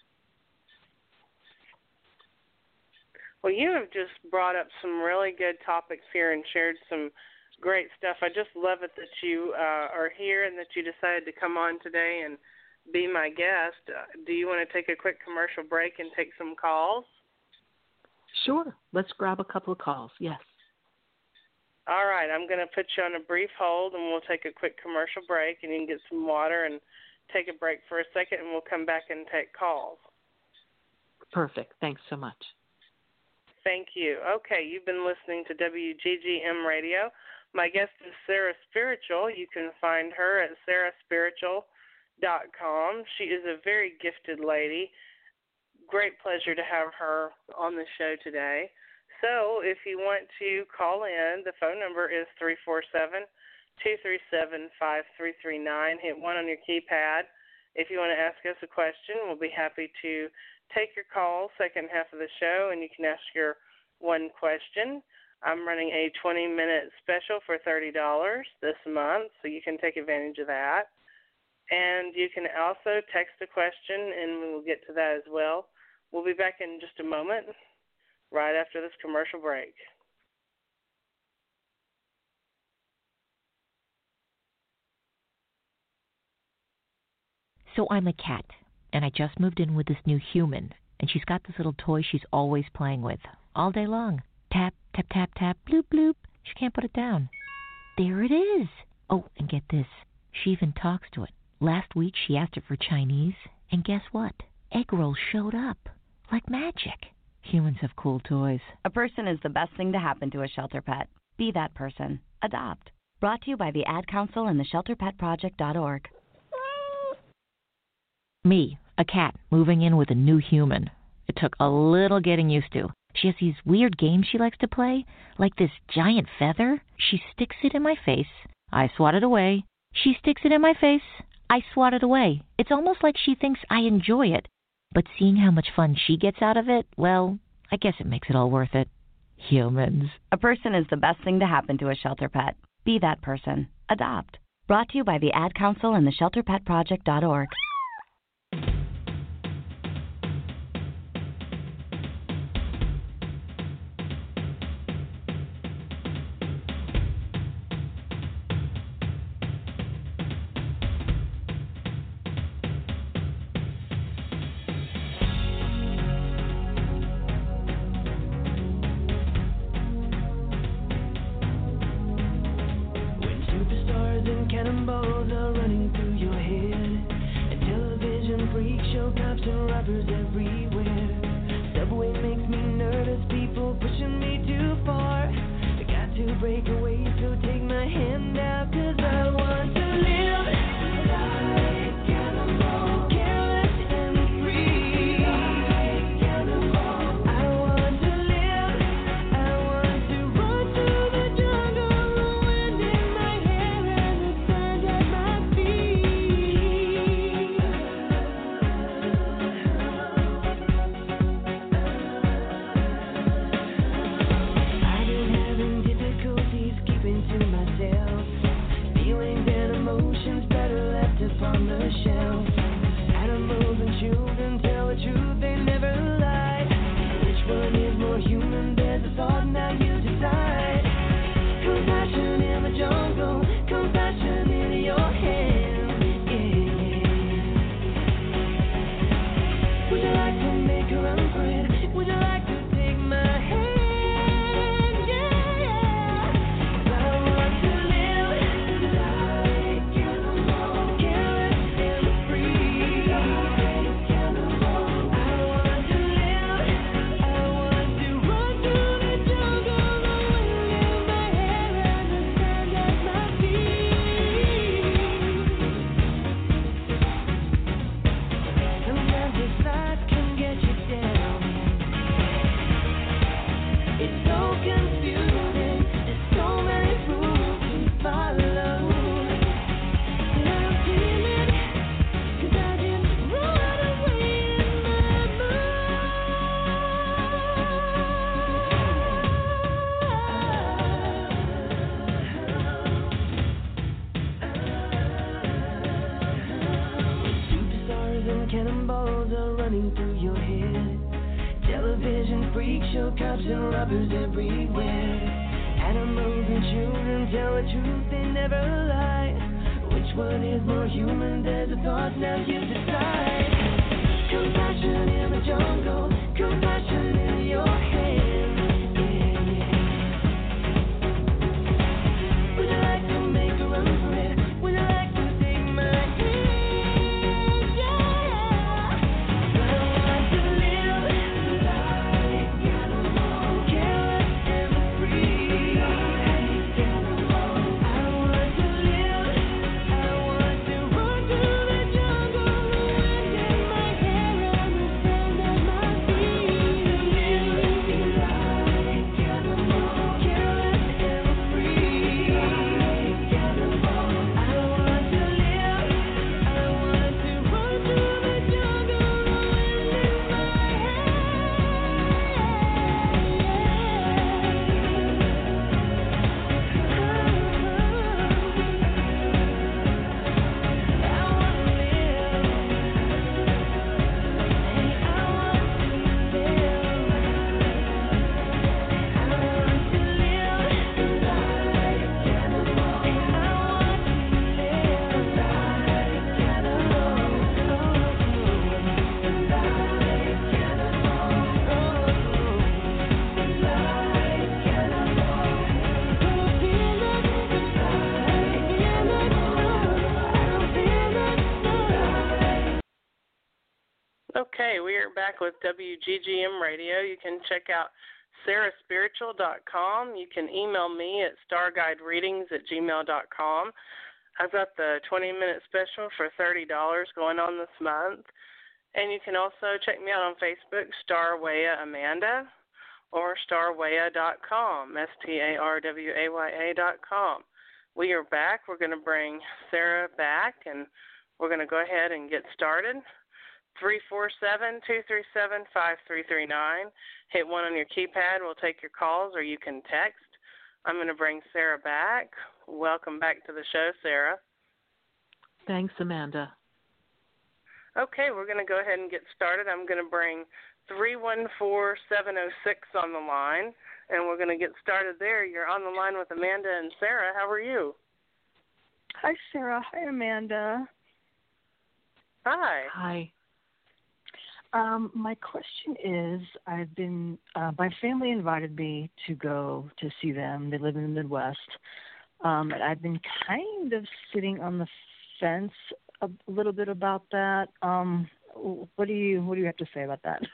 C: Well, you have just brought up some really good topics here and shared some great stuff. I just love it that you are here and that you decided to come on today and be my guest. Do you want to take a quick commercial break and take some calls?
A: Sure. Let's grab a couple of calls. Yes.
C: All right. I'm going to put you on a brief hold, and we'll take a quick commercial break, and you can get some water and take a break for a second, and we'll come back and take calls.
A: Perfect. Thanks so much.
C: Thank you. Okay, you've been listening to WGGM Radio. My guest is Sarah Spiritual. You can find her at sarahspiritual.com. She is a very gifted lady. Great pleasure to have her on the show today. So if you want to call in, the phone number is 347-237-5339. Hit 1 on your keypad. If you want to ask us a question, we'll be happy to take your call second half of the show, and you can ask your one question. I'm running a 20-minute special for $30 this month, so you can take advantage of that. And you can also text a question, and we will get to that as well. We'll be back in just a moment, right after this commercial break.
D: So I'm a cat, and I just moved in with this new human, and she's got this little toy she's always playing with, all day long. Tap, tap, tap, tap, bloop, bloop. She can't put it down. There it is. Oh, and get this. She even talks to it. Last week she asked it for Chinese, and guess what? Egg rolls showed up. Like magic. Humans have cool toys.
E: A person is the best thing to happen to a shelter pet. Be that person. Adopt. Brought to you by the Ad Council and the ShelterPetProject.org.
D: Me, a cat, moving in with a new human. It took a little getting used to. She has these weird games she likes to play, like this giant feather. She sticks it in my face. I swat it away. She sticks it in my face. I swat it away. It's almost like she thinks I enjoy it. But seeing how much fun she gets out of it, well, I guess it makes it all worth it. Humans.
E: A person is the best thing to happen to a shelter pet. Be that person. Adopt. Brought to you by the Ad Council and the ShelterPetProject.org.
B: Cannonballs are running through your head, and television freak show cops and robbers everywhere. Subway makes me nervous, people pushing me too far. I got to break away, so take my hand out, 'cause I want to live like cannonball, careless and free. Like cannonball, I want to live, I want to run through the jungle, the wind in my hair and the sand at my feet. I've been having difficulties keeping to myself. Feelings and emotions better left upon the shelf. Animals and children tell the truth, they never lie. Which one is more human? There's a thought, now you decide. Compassion in the jungle, compassion in your hands. Yeah. Would you like to make a run for it? Would you like to take my hand? Yeah. I want to live like cannonball, careless and free. Like cannonball, I want to live, I want to run through the jungle, the wind in my hair and the sand at my feet. Sometimes this life can get you down. It's so confusing, there's so many rules to follow. And I'm timid, 'cause I just run away in my mind. Superstars and cannonballs are running through your head. Television freak show cops and robbers everywhere. Animals and children tell the truth, they never lie. Which one is more human? There's a thought, now you decide. Compassion in the jungle, compassion in your hands. Yeah. Would you like to make a run for it? Would you like to take my hand? Yeah. I want to live
C: back with WGGM Radio. You can check out sarahspiritual.com. You can email me at starguidereadings@gmail.com. I've got the 20-minute special for $30 going on this month. And you can also check me out on Facebook, Starwaya Amanda, or starwaya.com, STARWAYA.com. We are back. We're going to bring Sarah back, and we're going to go ahead and get started. 347-237-5339. Hit 1 on your keypad. We'll take your calls, or you can text. I'm going to bring Sarah back. Welcome back to the show, Sarah.
A: Thanks, Amanda.
C: Okay, we're going to go ahead and get started. I'm going to bring 314-706 on the line, and we're going to get started there. You're on the line with Amanda and Sarah. How are you?
F: Hi, Sarah. Hi, Amanda.
C: Hi.
A: Hi.
F: My question is, my family invited me to go to see them. They live in the Midwest. And I've been kind of sitting on the fence a little bit about that. What do you have to say about that?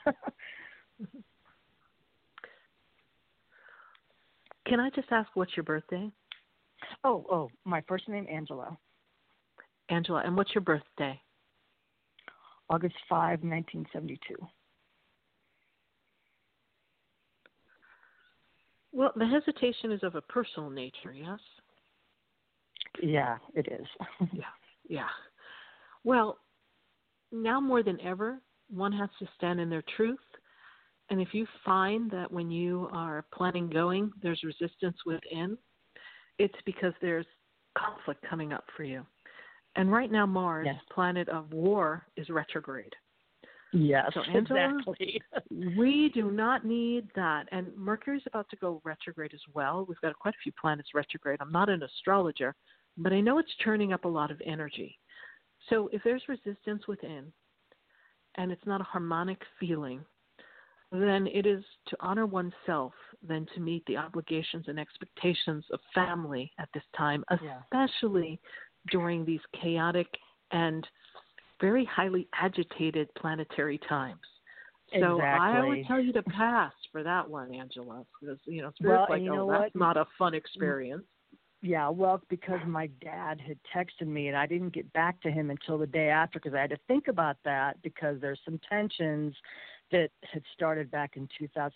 A: Can I just ask, what's your birthday?
F: Oh, my first name, Angela.
A: Angela, and what's your birthday?
F: August 5, 1972.
A: Well, the hesitation is of a personal nature, yes?
F: Yeah, it is.
A: Yeah. Well, now more than ever, one has to stand in their truth. And if you find that when you are planning going, there's resistance within, it's because there's conflict coming up for you. And right now, Mars,
F: yes,
A: planet of war, is retrograde.
F: Yes,
A: so, Angela,
F: exactly.
A: We do not need that. And Mercury's about to go retrograde as well. We've got quite a few planets retrograde. I'm not an astrologer, but I know it's turning up a lot of energy. So if there's resistance within, and it's not a harmonic feeling, then it is to honor oneself than to meet the obligations and expectations of family at this time, especially during these chaotic and very highly agitated planetary times. So I would tell you to pass for that one, Angela, because it's really that's not a fun experience.
F: Yeah, well, because my dad had texted me and I didn't get back to him until the day after because I had to think about that because there's some tensions that had started back in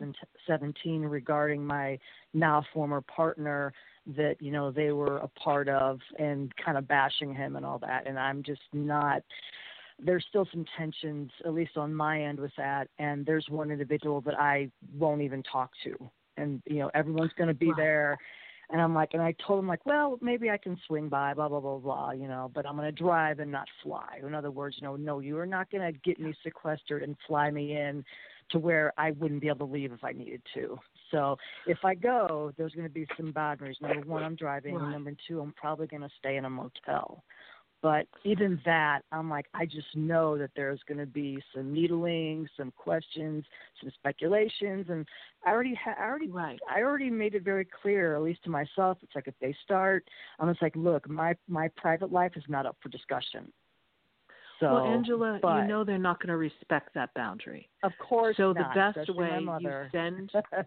F: 2017 regarding my now former partner that, they were a part of and kind of bashing him and all that. And I'm just not, there's still some tensions, at least on my end with that. And there's one individual that I won't even talk to. And, everyone's going to be there. And I'm like, and I told him well, maybe I can swing by, blah, blah, blah, blah, but I'm going to drive and not fly. In other words, no, you are not going to get me sequestered and fly me in to where I wouldn't be able to leave if I needed to. So if I go, there's going to be some boundaries. Number one, I'm driving. And number two, I'm probably going to stay in a motel. But even that, I'm like, I just know that there's going to be some needling, some questions, some speculations, and I already made it very clear, at least to myself. It's like if they start, I'm just like, look, my private life is not up for discussion. So,
A: well, Angela, they're not going to respect that boundary.
F: Of course
A: so
F: not.
A: So the best way you send,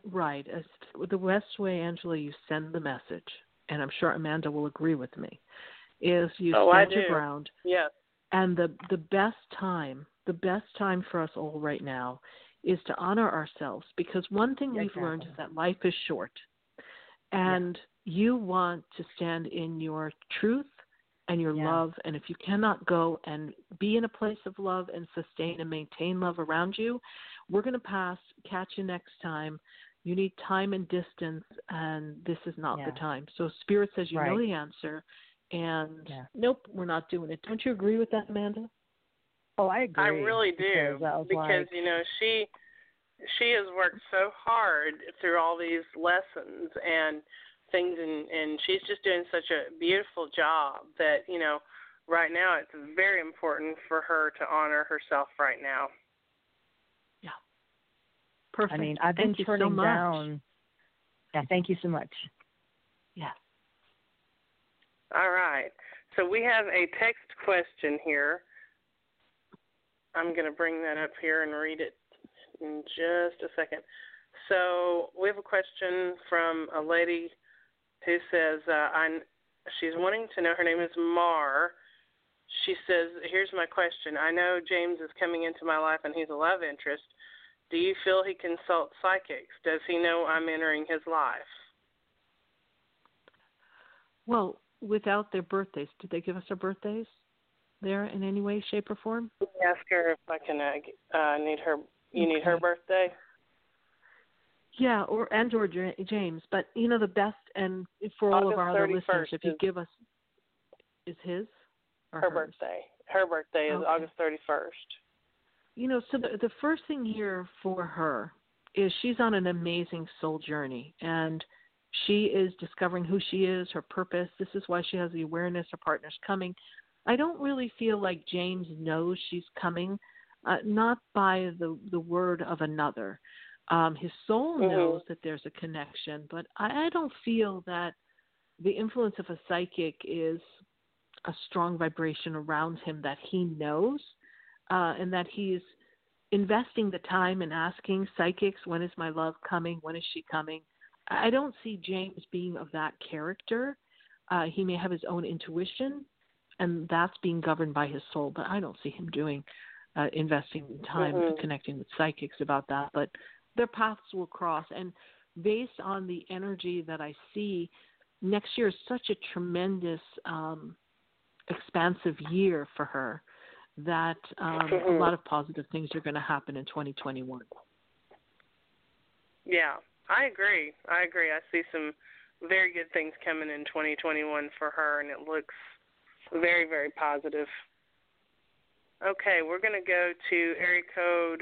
A: the best way, Angela, you send the message, and I'm sure Amanda will agree with me, is you stand your ground.
C: Yes.
A: And the best time for us all right now is to honor ourselves, because one thing we've learned is that life is short, and you want to stand in your truth and your love. And if you cannot go and be in a place of love and sustain and maintain love around you, we're going to pass. Catch you next time. You need time and distance, and this is not the time. So Spirit says you know the answer. And nope, we're not doing it. Don't you agree with that, Amanda?
F: Oh, I agree.
C: I really do, because she has worked so hard through all these lessons and things, and she's just doing such a beautiful job that right now it's very important for her to honor herself right now.
A: Yeah, perfect.
F: I mean, I've been turning down. Yeah, thank you so much.
A: Yeah.
C: All right. So we have a text question here. I'm going to bring that up here and read it in just a second. So we have a question from a lady who says, she's wanting to know, her name is Mar. She says, here's my question. I know James is coming into my life and he's a love interest. Do you feel he consults psychics? Does he know I'm entering his life?
A: Well, without their birthdays, did they give us their birthdays there in any way, shape, or form?
C: Ask her if I can need her. You need her birthday?
A: Yeah, or James. But, the best, and for all of our other listeners, if you give us, is his or
C: her
A: hers?
C: birthday. Her birthday is August 31st.
A: So the first thing here for her is she's on an amazing soul journey, and she is discovering who she is, her purpose. This is why she has the awareness her partner's coming. I don't really feel like James knows she's coming, not by the word of another. His soul knows that there's a connection, but I don't feel that the influence of a psychic is a strong vibration around him that he knows, and that he's investing the time in asking psychics, when is my love coming? When is she coming? I don't see James being of that character. He may have his own intuition, and that's being governed by his soul, but I don't see him investing time connecting with psychics about that. But their paths will cross, and based on the energy that I see, next year is such a tremendous, expansive year for her that a lot of positive things are going to happen in 2021.
C: Yeah, I agree. I see some very good things coming in 2021 for her, and it looks very, very positive. Okay, we're going to go to area code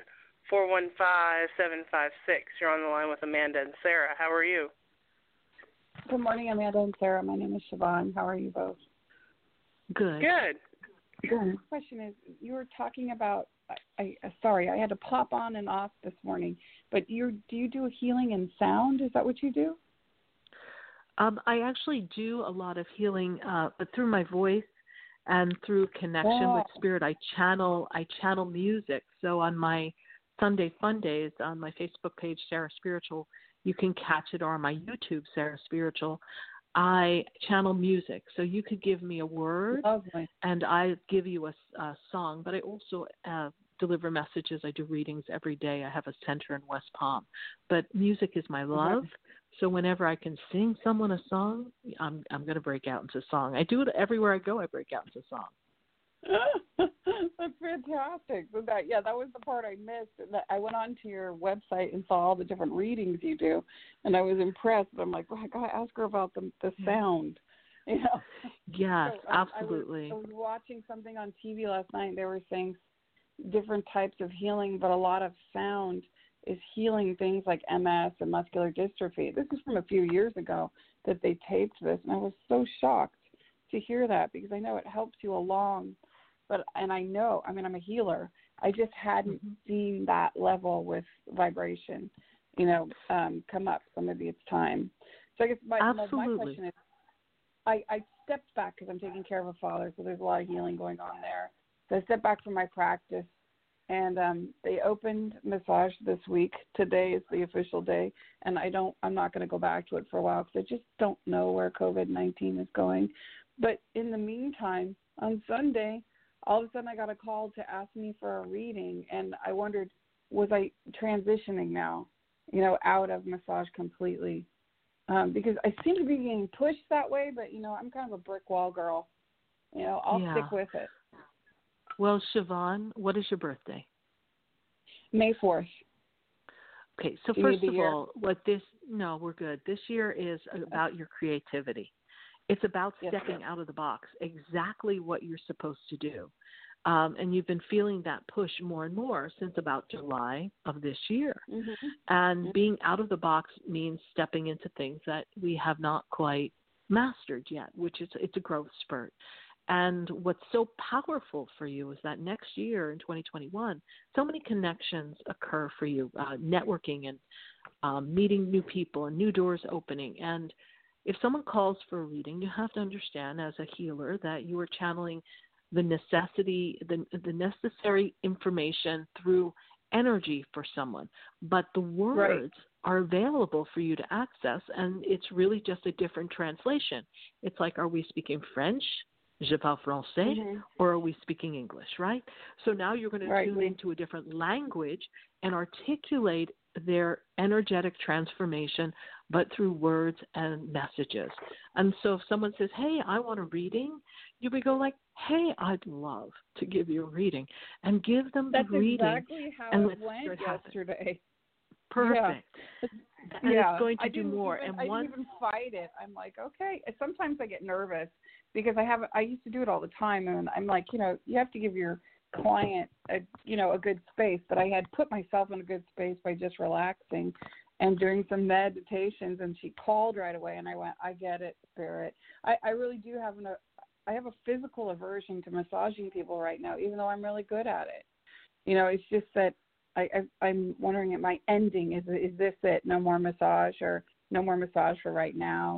C: 415756. You're on the line with Amanda and Sarah. How are you?
G: Good morning, Amanda and Sarah. My name is Siobhan. How are you both?
A: Good.
G: Good. Question is, you were talking about, sorry, I had to pop on and off this morning, but do you do healing in sound? Is that what you do?
A: I actually do a lot of healing, but through my voice and through connection with spirit. I channel music. So on my Sunday Fun Days on my Facebook page, Sarah Spiritual, you can catch it, or on my YouTube, Sarah Spiritual. I channel music. So you could give me a word, and I give you a song, but I also deliver messages. I do readings every day. I have a center in West Palm. But music is my love. So whenever I can sing someone a song, I'm going to break out into song. I do it everywhere I go. I break out into song.
G: That's fantastic. So that was the part I missed. I went onto your website and saw all the different readings you do, and I was impressed. But I'm like, well, I got to ask her about the sound.
A: Yes, so, absolutely.
G: I was watching something on TV last night. They were saying different types of healing, but a lot of sound is healing things like MS and muscular dystrophy. This is from a few years ago that they taped this, and I was so shocked to hear that, because I know it helps you along. And I know, I'm a healer. I just hadn't seen that level with vibration, come up. So maybe it's time. So I guess my question is, I stepped back because I'm taking care of a father, so there's a lot of healing going on there. So I stepped back from my practice, and they opened massage this week. Today is the official day, and I'm not going to go back to it for a while because I just don't know where COVID-19 is going. But in the meantime, on Sunday, all of a sudden I got a call to ask me for a reading, and I wondered, was I transitioning now, out of massage completely? Because I seem to be getting pushed that way, but, I'm kind of a brick wall girl. I'll stick with it.
A: Well, Siobhan, what is your birthday?
G: May 4th.
A: Okay, so first of all, we're good. This year is about your creativity. It's about stepping out of the box, exactly what you're supposed to do. And you've been feeling that push more and more since about July of this year. And being out of the box means stepping into things that we have not quite mastered yet, it's a growth spurt. And what's so powerful for you is that next year in 2021, so many connections occur for you, networking and meeting new people and new doors opening. And if someone calls for a reading, you have to understand as a healer that you are channeling the necessary information through energy for someone. But the words are available for you to access, and it's really just a different translation. It's like, are we speaking French? Je parle français, or are we speaking English, right? So now you're going to tune into a different language and articulate their energetic transformation, but through words and messages. And so if someone says, hey, I want a reading, you would go like, hey, I'd love to give you a reading, and give them the reading.
G: That's exactly how it went yesterday.
A: Perfect.
G: Yeah.
A: And it's going to do more.
G: I didn't even fight it. I'm like, okay. Sometimes I get nervous because I used to do it all the time, and I'm like, you have to give your client a good space. But I had put myself in a good space by just relaxing and doing some meditations, and she called right away, and I went, I get it, Spirit. I really do have I have a physical aversion to massaging people right now, even though I'm really good at it. It's just that I'm wondering, am I ending? Is this it? No more massage, or no more massage for right now?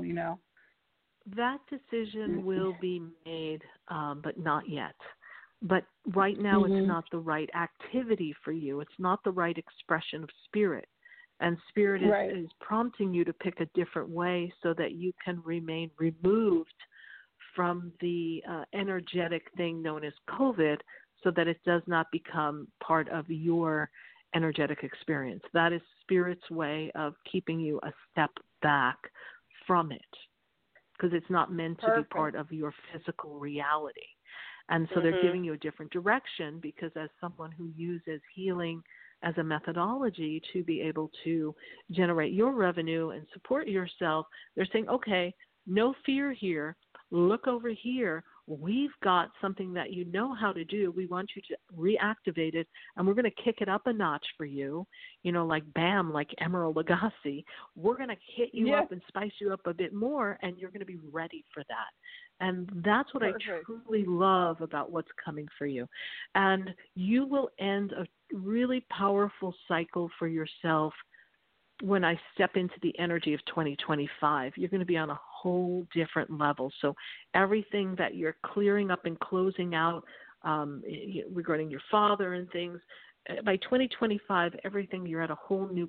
A: That decision will be made, but not yet. But right now, it's not the right activity for you. It's not the right expression of spirit. And spirit is prompting you to pick a different way so that you can remain removed from the energetic thing known as COVID, so that it does not become part of your energetic experience. That is Spirit's way of keeping you a step back from it, because it's not meant to be part of your physical reality. And so they're giving you a different direction, because as someone who uses healing as a methodology to be able to generate your revenue and support yourself, they're saying, okay, no fear here. Look over here. We've got something that you know how to do. We want you to reactivate it, and we're going to kick it up a notch for you, like BAM, like Emeril Lagasse. We're going to hit you up and spice you up a bit more, and you're going to be ready for that. And that's what I truly love about what's coming for you. And you will end a really powerful cycle for yourself when I step into the energy of 2025. You're going to be on a whole different level. So everything that you're clearing up and closing out regarding your father and things, by 2025, everything, you're at a whole new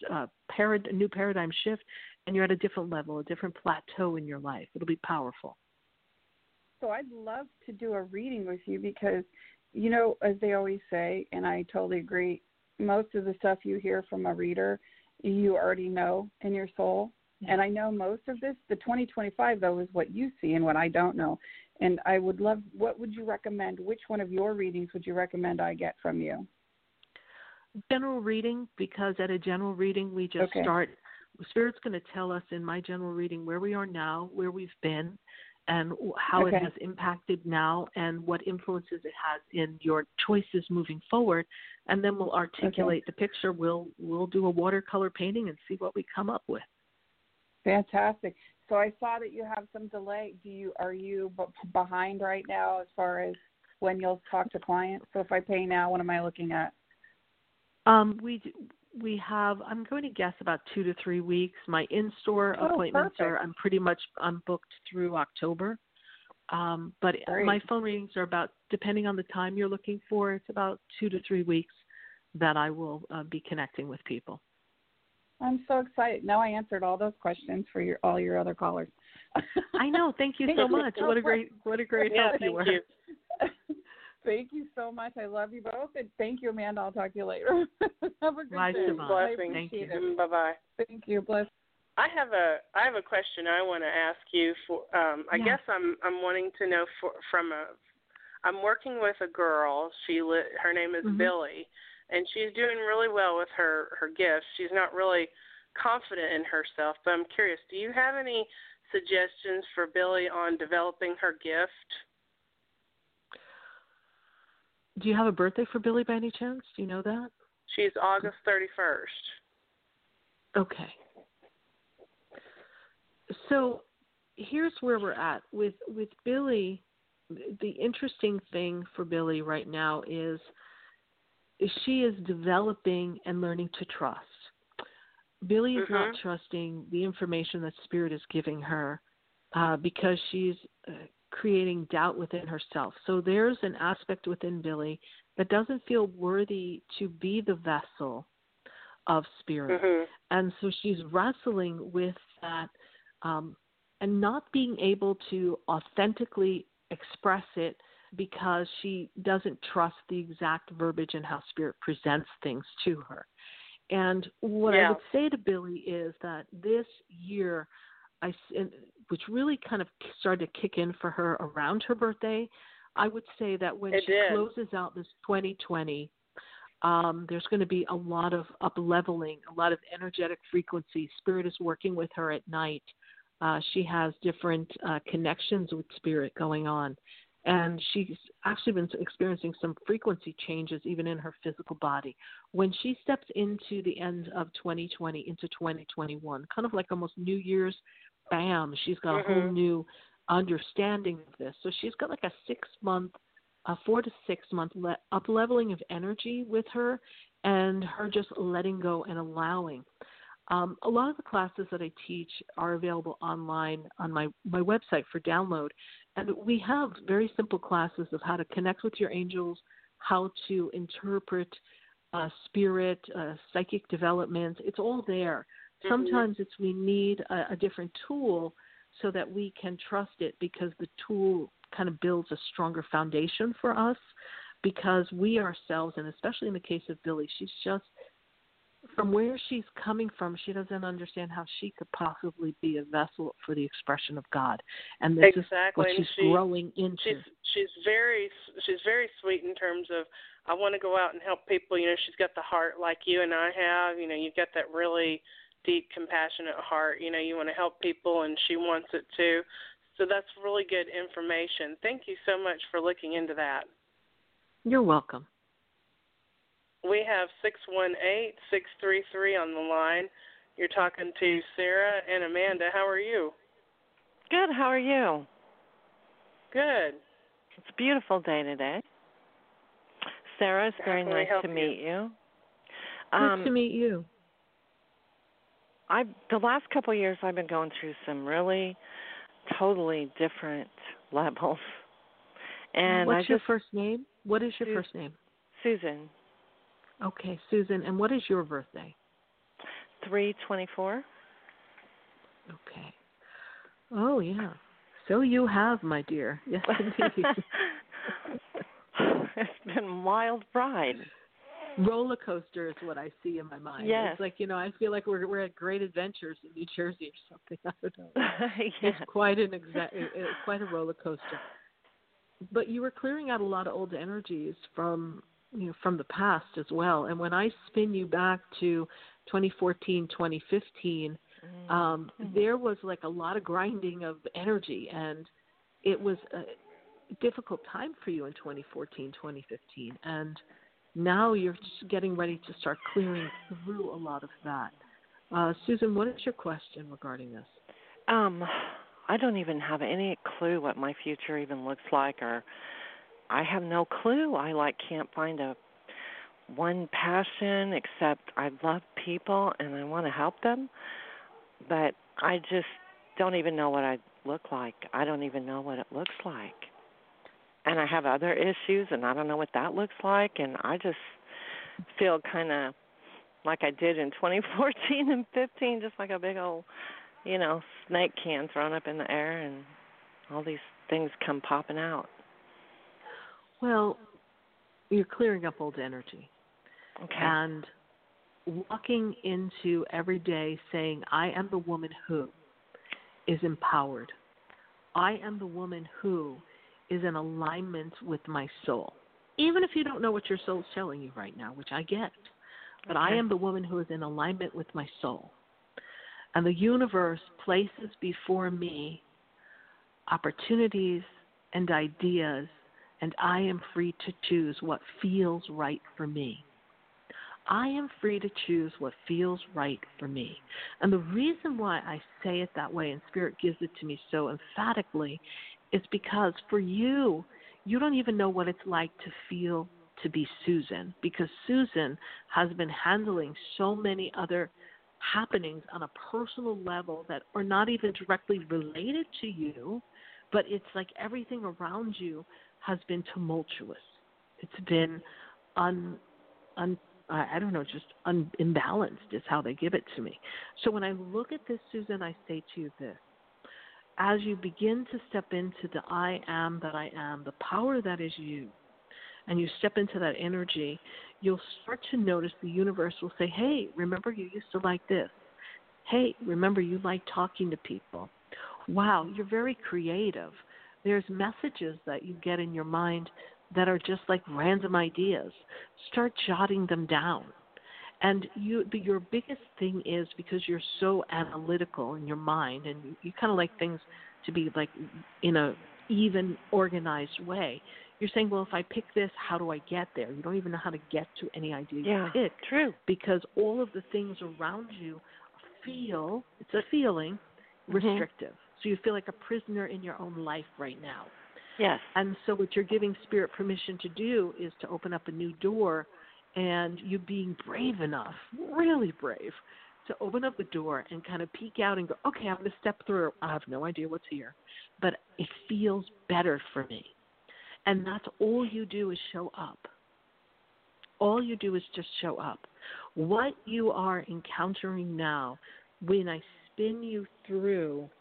A: new paradigm shift, and you're at a different level, a different plateau in your life. It'll be powerful.
G: So I'd love to do a reading with you because, as they always say, and I totally agree, most of the stuff you hear from a reader, you already know in your soul. And I know most of this. The 2025, though, is what you see and what I don't know. And I would love, what would you recommend? Which one of your readings would you recommend I get from you?
A: General reading, because at a general reading, we just start. Spirit's going to tell us in my general reading where we are now, where we've been, and how it has impacted now, and what influences it has in your choices moving forward. And then we'll articulate the picture. We'll do a watercolor painting and see what we come up with.
G: Fantastic. So I saw that you have some delay. Are you behind right now as far as when you'll talk to clients? So if I pay now, what am I looking at?
A: We have, I'm going to guess, about 2 to 3 weeks. My in-store appointments I'm booked through October. But my phone readings are about, depending on the time you're looking for, it's about 2 to 3 weeks that I will be connecting with people.
G: I'm so excited. Now I answered all those questions for all your other callers.
A: I know. Thank you so much. What a great help you were.
G: You. Thank you so much. I love you both, and thank you, Amanda. I'll talk to you later. Have a good day.
C: Blessings.
G: Thank you.
C: Bye-bye.
G: Thank you. Bless.
C: I have a question I want to ask you. For I guess I'm wanting to know I'm working with a girl. Her name is Billy, and she's doing really well with her gifts. She's not really confident in herself, but I'm curious, do you have any suggestions for Billy on developing her gift?
A: Do you have a birthday for Billy by any chance? Do you know that?
C: She's August 31st.
A: Okay. So here's where we're at. With Billy, the interesting thing for Billy right now is she is developing and learning to trust. Billy is not trusting the information that Spirit is giving her because she's creating doubt within herself. So there's an aspect within Billy that doesn't feel worthy to be the vessel of spirit. And so she's wrestling with that and not being able to authentically express it because she doesn't trust the exact verbiage and how spirit presents things to her. And what I would say to Billy is that this year, which really kind of started to kick in for her around her birthday, I would say that when she closes out this 2020, there's going to be a lot of up-leveling, a lot of energetic frequency. Spirit is working with her at night. She has different connections with spirit going on. And she's actually been experiencing some frequency changes even in her physical body. When she steps into the end of 2020, into 2021, kind of like almost New Year's, bam, she's got a whole new understanding of this. So she's got like a 4 to 6 month up-leveling of energy with her and her just letting go and allowing. A lot of the classes that I teach are available online on my website for download. And we have very simple classes of how to connect with your angels, how to interpret spirit, psychic development. It's all there. Sometimes we need a different tool so that we can trust it because the tool kind of builds a stronger foundation for us because we ourselves, and especially in the case of Billy, she's just, from where she's coming from, she doesn't understand how she could possibly be a vessel for the expression of God. And this is what she's growing into.
C: She's very sweet in terms of, I want to go out and help people. You know, she's got the heart like you and I have. You know, you've got that really deep, compassionate heart. You know, you want to help people, and she wants it too. So that's really good information. Thank you so much for looking into that.
A: You're welcome.
C: We have 618-633 on the line. You're talking to Sarah and Amanda. How are you?
H: Good. How are you?
C: Good.
H: It's a beautiful day today. Sarah, it's very nice to meet you.
A: Nice to meet you.
H: The last couple of years I've been going through some really totally different levels. And
A: What's your first name? What is your first name?
H: Susan.
A: Okay, Susan. And what is your birthday?
H: 3/24.
A: Okay. Oh, yeah. So you have, my dear. Yes, indeed.
H: It's been a wild ride.
A: Roller coaster is what I see in my mind.
H: Yes.
A: It's like, you know, I feel like we're at Great Adventures in New Jersey or something. I don't know.
H: Yes.
A: It's quite quite a roller coaster. But you were clearing out a lot of old energies from the past as well. And when I spin you back to 2014, 2015, there was like a lot of grinding of energy, and it was a difficult time for you in 2014, 2015. And now you're just getting ready to start clearing through a lot of that. Susan, what is your question regarding this?
H: I don't even have any clue what my future even looks like, or I have no clue. I can't find one passion except I love people and I want to help them, but I just don't even know what I look like. I don't even know what it looks like. And I have other issues, and I don't know what that looks like, and I just feel kind of like I did in 2014 and 15, just like a big old, snake can thrown up in the air, and all these things come popping out.
A: Well, you're clearing up old energy.
H: Okay.
A: And walking into every day saying, I am the woman who is empowered. I am the woman who is in alignment with my soul. Even if you don't know what your soul's telling you right now, which I get. But I am the woman who is in alignment with my soul. And the universe places before me opportunities and ideas, and I am free to choose what feels right for me. I am free to choose what feels right for me. And the reason why I say it that way, and Spirit gives it to me so emphatically, is because for you, you don't even know what it's like to feel to be Susan, because Susan has been handling so many other happenings on a personal level that are not even directly related to you, but it's like everything around you has been tumultuous. It's been I don't know, just imbalanced is how they give it to me. So when I look at this, Susan, I say to you this. As you begin to step into the I am that I am, the power that is you, and you step into that energy, you'll start to notice the universe will say, hey, remember you used to like this. Hey, remember you like talking to people. Wow, you're very creative. There's messages that you get in your mind that are just like random ideas. Start jotting them down. And your biggest thing is, because you're so analytical in your mind, and you kind of like things to be like in a even organized way. You're saying, well, if I pick this, how do I get there? You don't even know how to get to any idea you pick.
H: True.
A: Because all of the things around you feel, it's a feeling, restrictive. So you feel like a prisoner in your own life right now.
H: Yes.
A: And so what you're giving Spirit permission to do is to open up a new door, and you being brave enough, really brave, to open up the door and kind of peek out and go, okay, I'm going to step through. I have no idea what's here, but it feels better for me. And that's all you do is show up. All you do is just show up. What you are encountering now, when I spin you through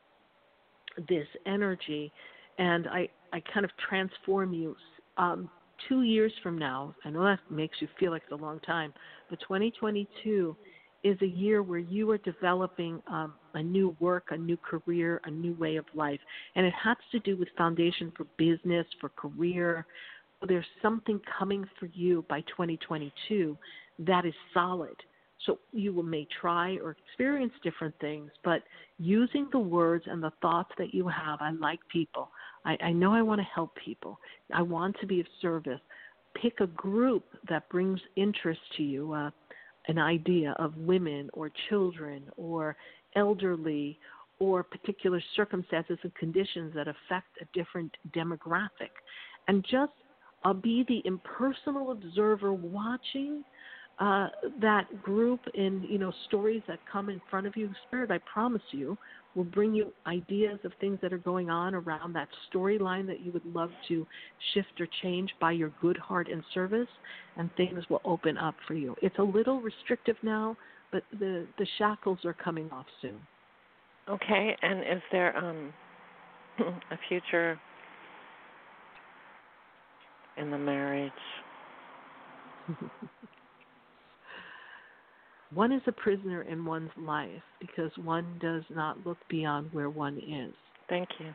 A: this energy and I kind of transform you 2 years from now, I know that makes you feel like it's a long time, but 2022 is a year where you are developing a new work, a new career, a new way of life. And it has to do with foundation for business, for career. There's something coming for you by 2022 that is solid. So you may try or experience different things, but using the words and the thoughts that you have, I like people. I know I want to help people. I want to be of service. Pick a group that brings interest to you, an idea of women or children or elderly or particular circumstances and conditions that affect a different demographic. And just be the impersonal observer watching that group in, stories that come in front of you. Spirit, I promise you, will bring you ideas of things that are going on around that storyline that you would love to shift or change by your good heart and service, and things will open up for you. It's a little restrictive now, but the shackles are coming off soon.
H: Okay, and is there a future in the marriage?
A: One is a prisoner in one's life because one does not look beyond where one is.
H: Thank you.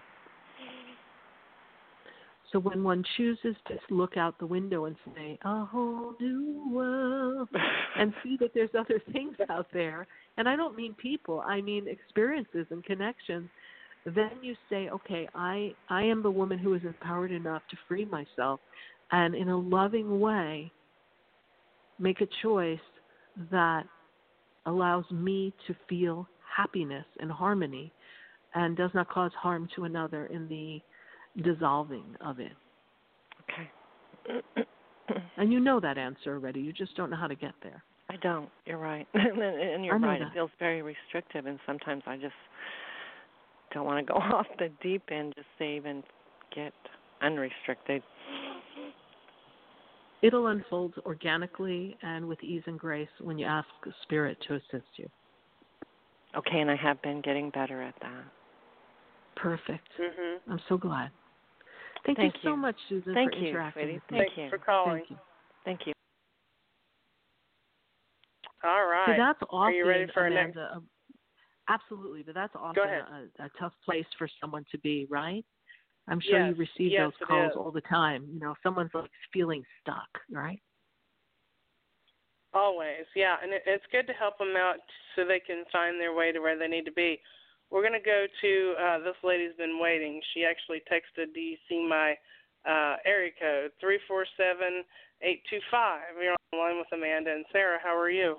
A: So when one chooses to look out the window and say, a whole new world, and see that there's other things out there, and I don't mean people, I mean experiences and connections, then you say, okay, I am the woman who is empowered enough to free myself, and in a loving way, make a choice that allows me to feel happiness and harmony and does not cause harm to another in the dissolving of it.
H: Okay.
A: And you know that answer already. You just don't know how to get there.
H: I don't. You're right. And you're right.
A: That.
H: It feels very restrictive, and sometimes I just don't want to go off the deep end just to even get unrestricted.
A: It'll unfold organically and with ease and grace when you ask Spirit to assist you.
H: Okay, and I have been getting better at that.
A: Perfect.
C: Mm-hmm.
A: I'm so glad. Thank you so much, Susan, for interacting with me.
H: Thank you
C: for calling.
A: Thank you.
H: Thank you.
C: All right.
A: So that's often,
C: are you ready for
A: Amanda, absolutely, but that's often a tough place for someone to be, right? I'm sure you receive those calls all the time. Someone's like feeling stuck, right?
C: Always, yeah. And it's good to help them out so they can find their way to where they need to be. We're going to go to, this lady's been waiting. She actually texted, do you see my area code, 347-825. You're on the line with Amanda and Sarah. How are you?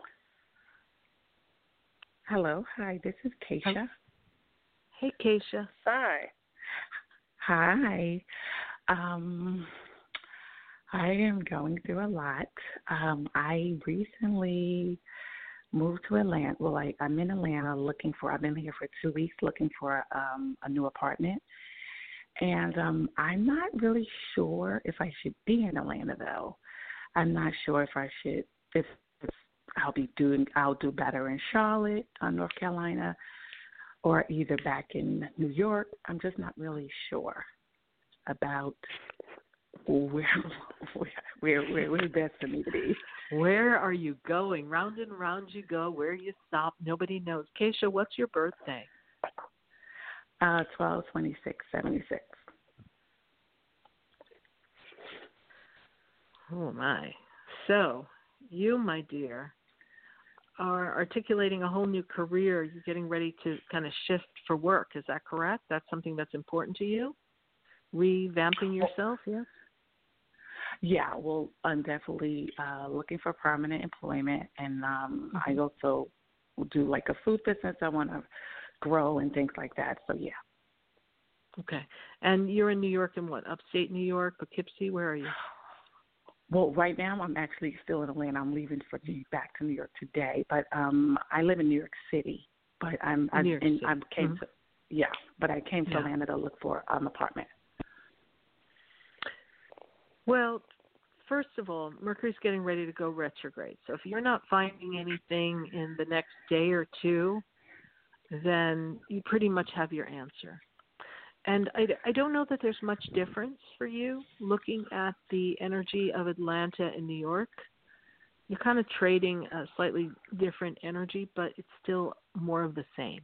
I: Hello. Hi, this is Keisha.
A: Hey, Keisha.
C: Hi.
I: Hi. I am going through a lot. I recently moved to Atlanta. Well, I'm in Atlanta I've been here for 2 weeks looking for a new apartment. And I'm not really sure if I should be in Atlanta, though. I'm not sure if I should. If I'll do better in Charlotte, North Carolina, or either back in New York. I'm just not really sure about where best for me to be.
A: Where are you going? Round and round you go. Where you stop, nobody knows. Keisha, what's your birthday?
I: 12/26/76.
A: Oh my! So you, my dear, are articulating a whole new career. You're getting ready to kind of shift for work. Is that correct? That's something that's important to you? Revamping yourself, yes?
I: Yeah, well, I'm definitely looking for permanent employment, and I also do like a food business I want to grow and things like that. So, yeah.
A: Okay. And you're in New York and what, upstate New York, Poughkeepsie? Where are you?
I: Well, right now I'm actually still in Atlanta. I'm leaving back to New York today, but I live in New York City. But I came to Atlanta to look for an apartment.
A: Well, first of all, Mercury's getting ready to go retrograde. So if you're not finding anything in the next day or two, then you pretty much have your answer. And I don't know that there's much difference for you looking at the energy of Atlanta and New York. You're kind of trading a slightly different energy, but it's still more of the same.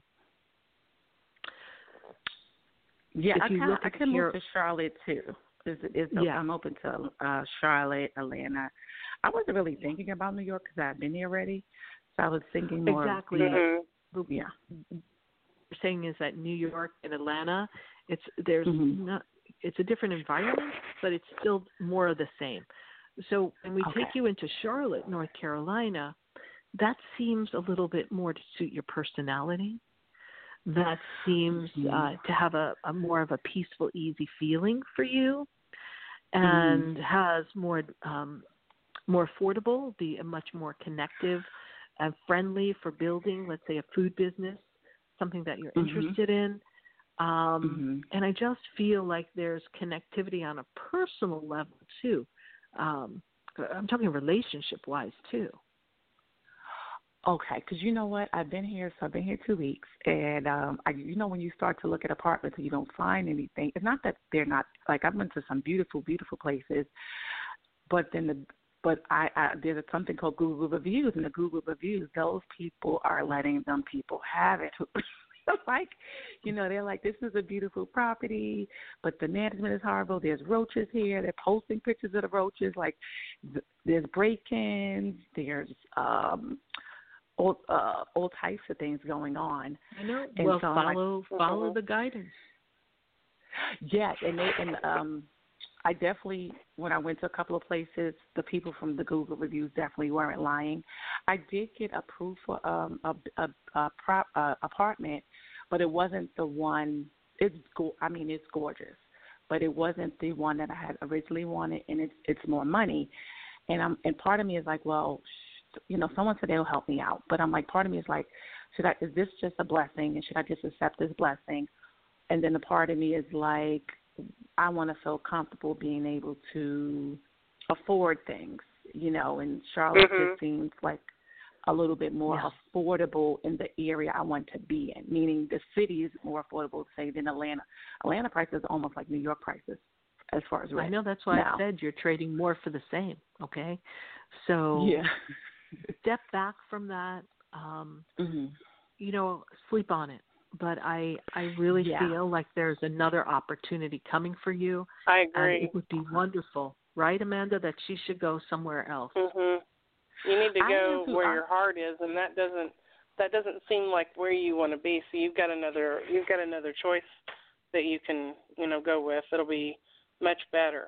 I: Yeah, I can move to Charlotte too. I'm open to Charlotte, Atlanta. I wasn't really thinking about New York because I've been here already. So I was thinking more.
A: Exactly.
I: Yeah.
A: You're saying is that New York and Atlanta, it's a different environment, but it's still more of the same. So when we take you into Charlotte, North Carolina, that seems a little bit more to suit your personality. That seems to have a more of a peaceful, easy feeling for you, and has more affordable, be a much more connective and friendly for building, let's say, a food business, something that you're interested in. And I just feel like there's connectivity on a personal level too. I'm talking relationship-wise too.
I: Okay, because you know what? I've been here 2 weeks, and when you start to look at apartments and you don't find anything, it's not that they're not, like, I've been to some beautiful, beautiful places, but then there's something called Google Reviews, and the Google Reviews, those people are letting them people have it. Like, they're like, this is a beautiful property, but the management is horrible. There's roaches here. They're posting pictures of the roaches. Like, there's break-ins. There's all types of things going on.
A: I know.
I: And
A: well,
I: so
A: follow the guidance.
I: Yeah, and I definitely, when I went to a couple of places, the people from the Google reviews definitely weren't lying. I did get approved for apartment, but it wasn't the one. It's gorgeous, but it wasn't the one that I had originally wanted, and it's more money. And part of me is like, well, someone said they'll help me out, but I'm like, part of me is like, is this just a blessing, and should I just accept this blessing? And then the part of me is like, I want to feel comfortable being able to afford things, and Charlotte just seems like a little bit more affordable in the area I want to be in, meaning the city is more affordable, say, than Atlanta. Atlanta prices are almost like New York prices as far as rent.
A: I know, that's why I said you're trading more for the same, okay? So step back from that, sleep on it. But I really feel like there's another opportunity coming for you.
C: I agree.
A: And it would be wonderful, right, Amanda, that she should go somewhere else.
C: You need to go where your heart is, and that doesn't seem like where you want to be. So you've got another choice that you can go with. It'll be much better.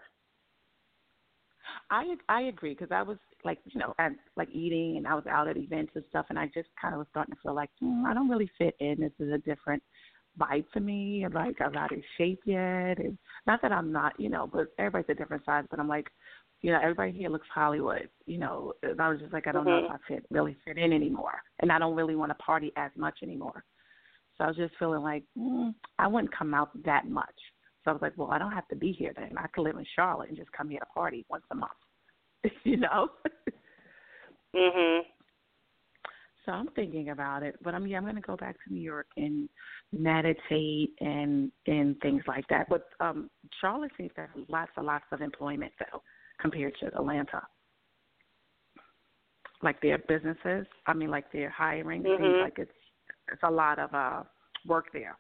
I: I agree, because I was eating, and I was out at events and stuff, and I just kind of was starting to feel like I don't really fit in. This is a different vibe for me. Like, I'm not in shape yet, and not that I'm not, but everybody's a different size. But I'm like, everybody here looks Hollywood, and I was just like, I don't know if I really fit in anymore, and I don't really want to party as much anymore. So I was just feeling like I wouldn't come out that much. So I was like, well, I don't have to be here then. I could live in Charlotte and just come here to party once a month. you know.
C: Mhm.
I: So I'm thinking about it, but I'm going to go back to New York and meditate and things like that. But Charlotte seems to have lots of employment though compared to Atlanta. Like their businesses, like their hiring seems like it's a lot of work there.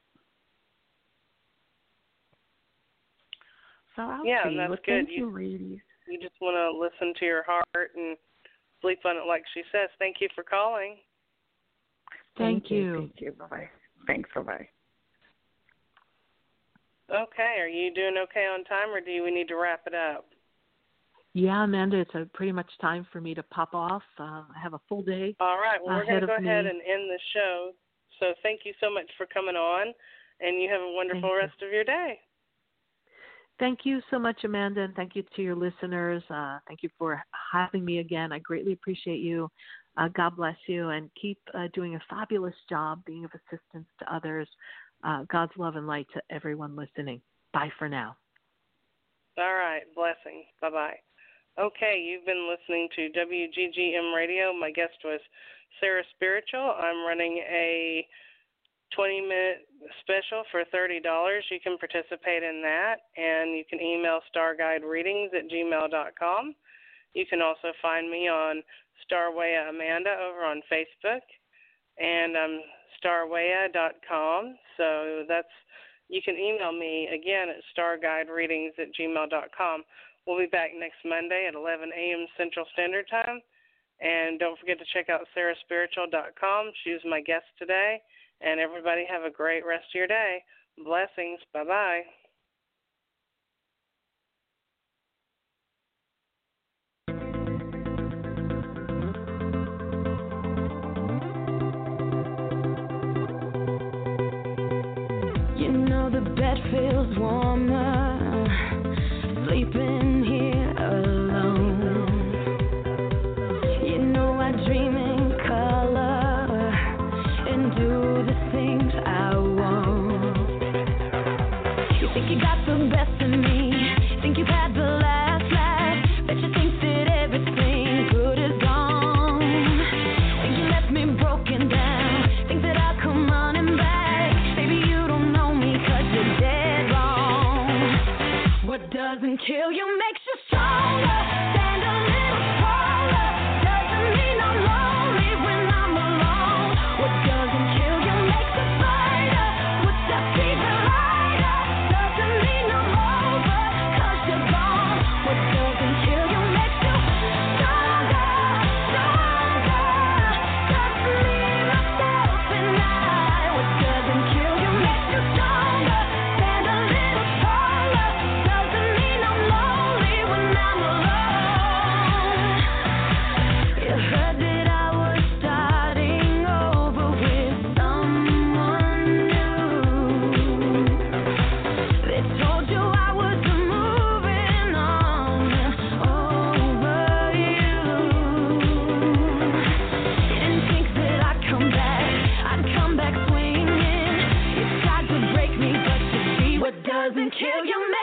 I: So I'll see.
C: That's
I: well,
C: good.
I: Thank you, Reedy.
C: You just want to listen to your heart and sleep on it, like she says. Thank you for calling.
A: Thank you.
I: Thank you. Bye-bye. Thanks. Bye-bye.
C: Okay. Are you doing okay on time, or do we need to wrap it up?
A: Yeah, Amanda, it's pretty much time for me to pop off. I have a full day.
C: All right. Well, we're going to go ahead
A: me.
C: and end the show. So thank you so much for coming on, and you have a wonderful rest of your day.
A: Thank you so much, Amanda, and thank you to your listeners. Thank you for having me again. I greatly appreciate you. God bless you, and keep doing a fabulous job being of assistance to others. God's love and light to everyone listening. Bye for now.
C: All right. Blessings. Bye-bye. Okay, you've been listening to WGGM Radio. My guest was Sarah Spiritual. I'm running a 20-minute special for $30. You can participate in that, and you can email starguidereadings@gmail.com. You can also find me on Starwaya Amanda over on Facebook, and I'm starwaya.com. So you can email me again at starguidereadings@gmail.com. We'll be back next Monday at 11 a.m. Central Standard Time. And don't forget to check out sarahspiritual.com. She was my guest today. And everybody have a great rest of your day. Blessings. Bye-bye.
B: You know the bed feels warmer, sleeping here alone. You know I dream in color and do the things I want. You think you got the best of me, think you've had the last laugh, bet you think that everything good is gone. Think you left me broken down, think that I'll come running back. Baby, you don't know me 'cause you're dead wrong. What doesn't kill you makes you stronger. Stand a little taller. Doesn't mean I'm lonely when I'm alone. What doesn't kill you makes you brighter. Puts your fever lighter. Doesn't mean I'm over 'cause you're gone. What doesn't kill you makes you stronger, stronger. Just me, myself, and I. What doesn't kill you makes you stronger. Stand a little taller. Doesn't mean I'm lonely when I'm alone. You heard that I was starting over with someone new. They told you I was moving on over you. Didn't think that I'd come back swinging. You tried to break me, but you see what doesn't kill you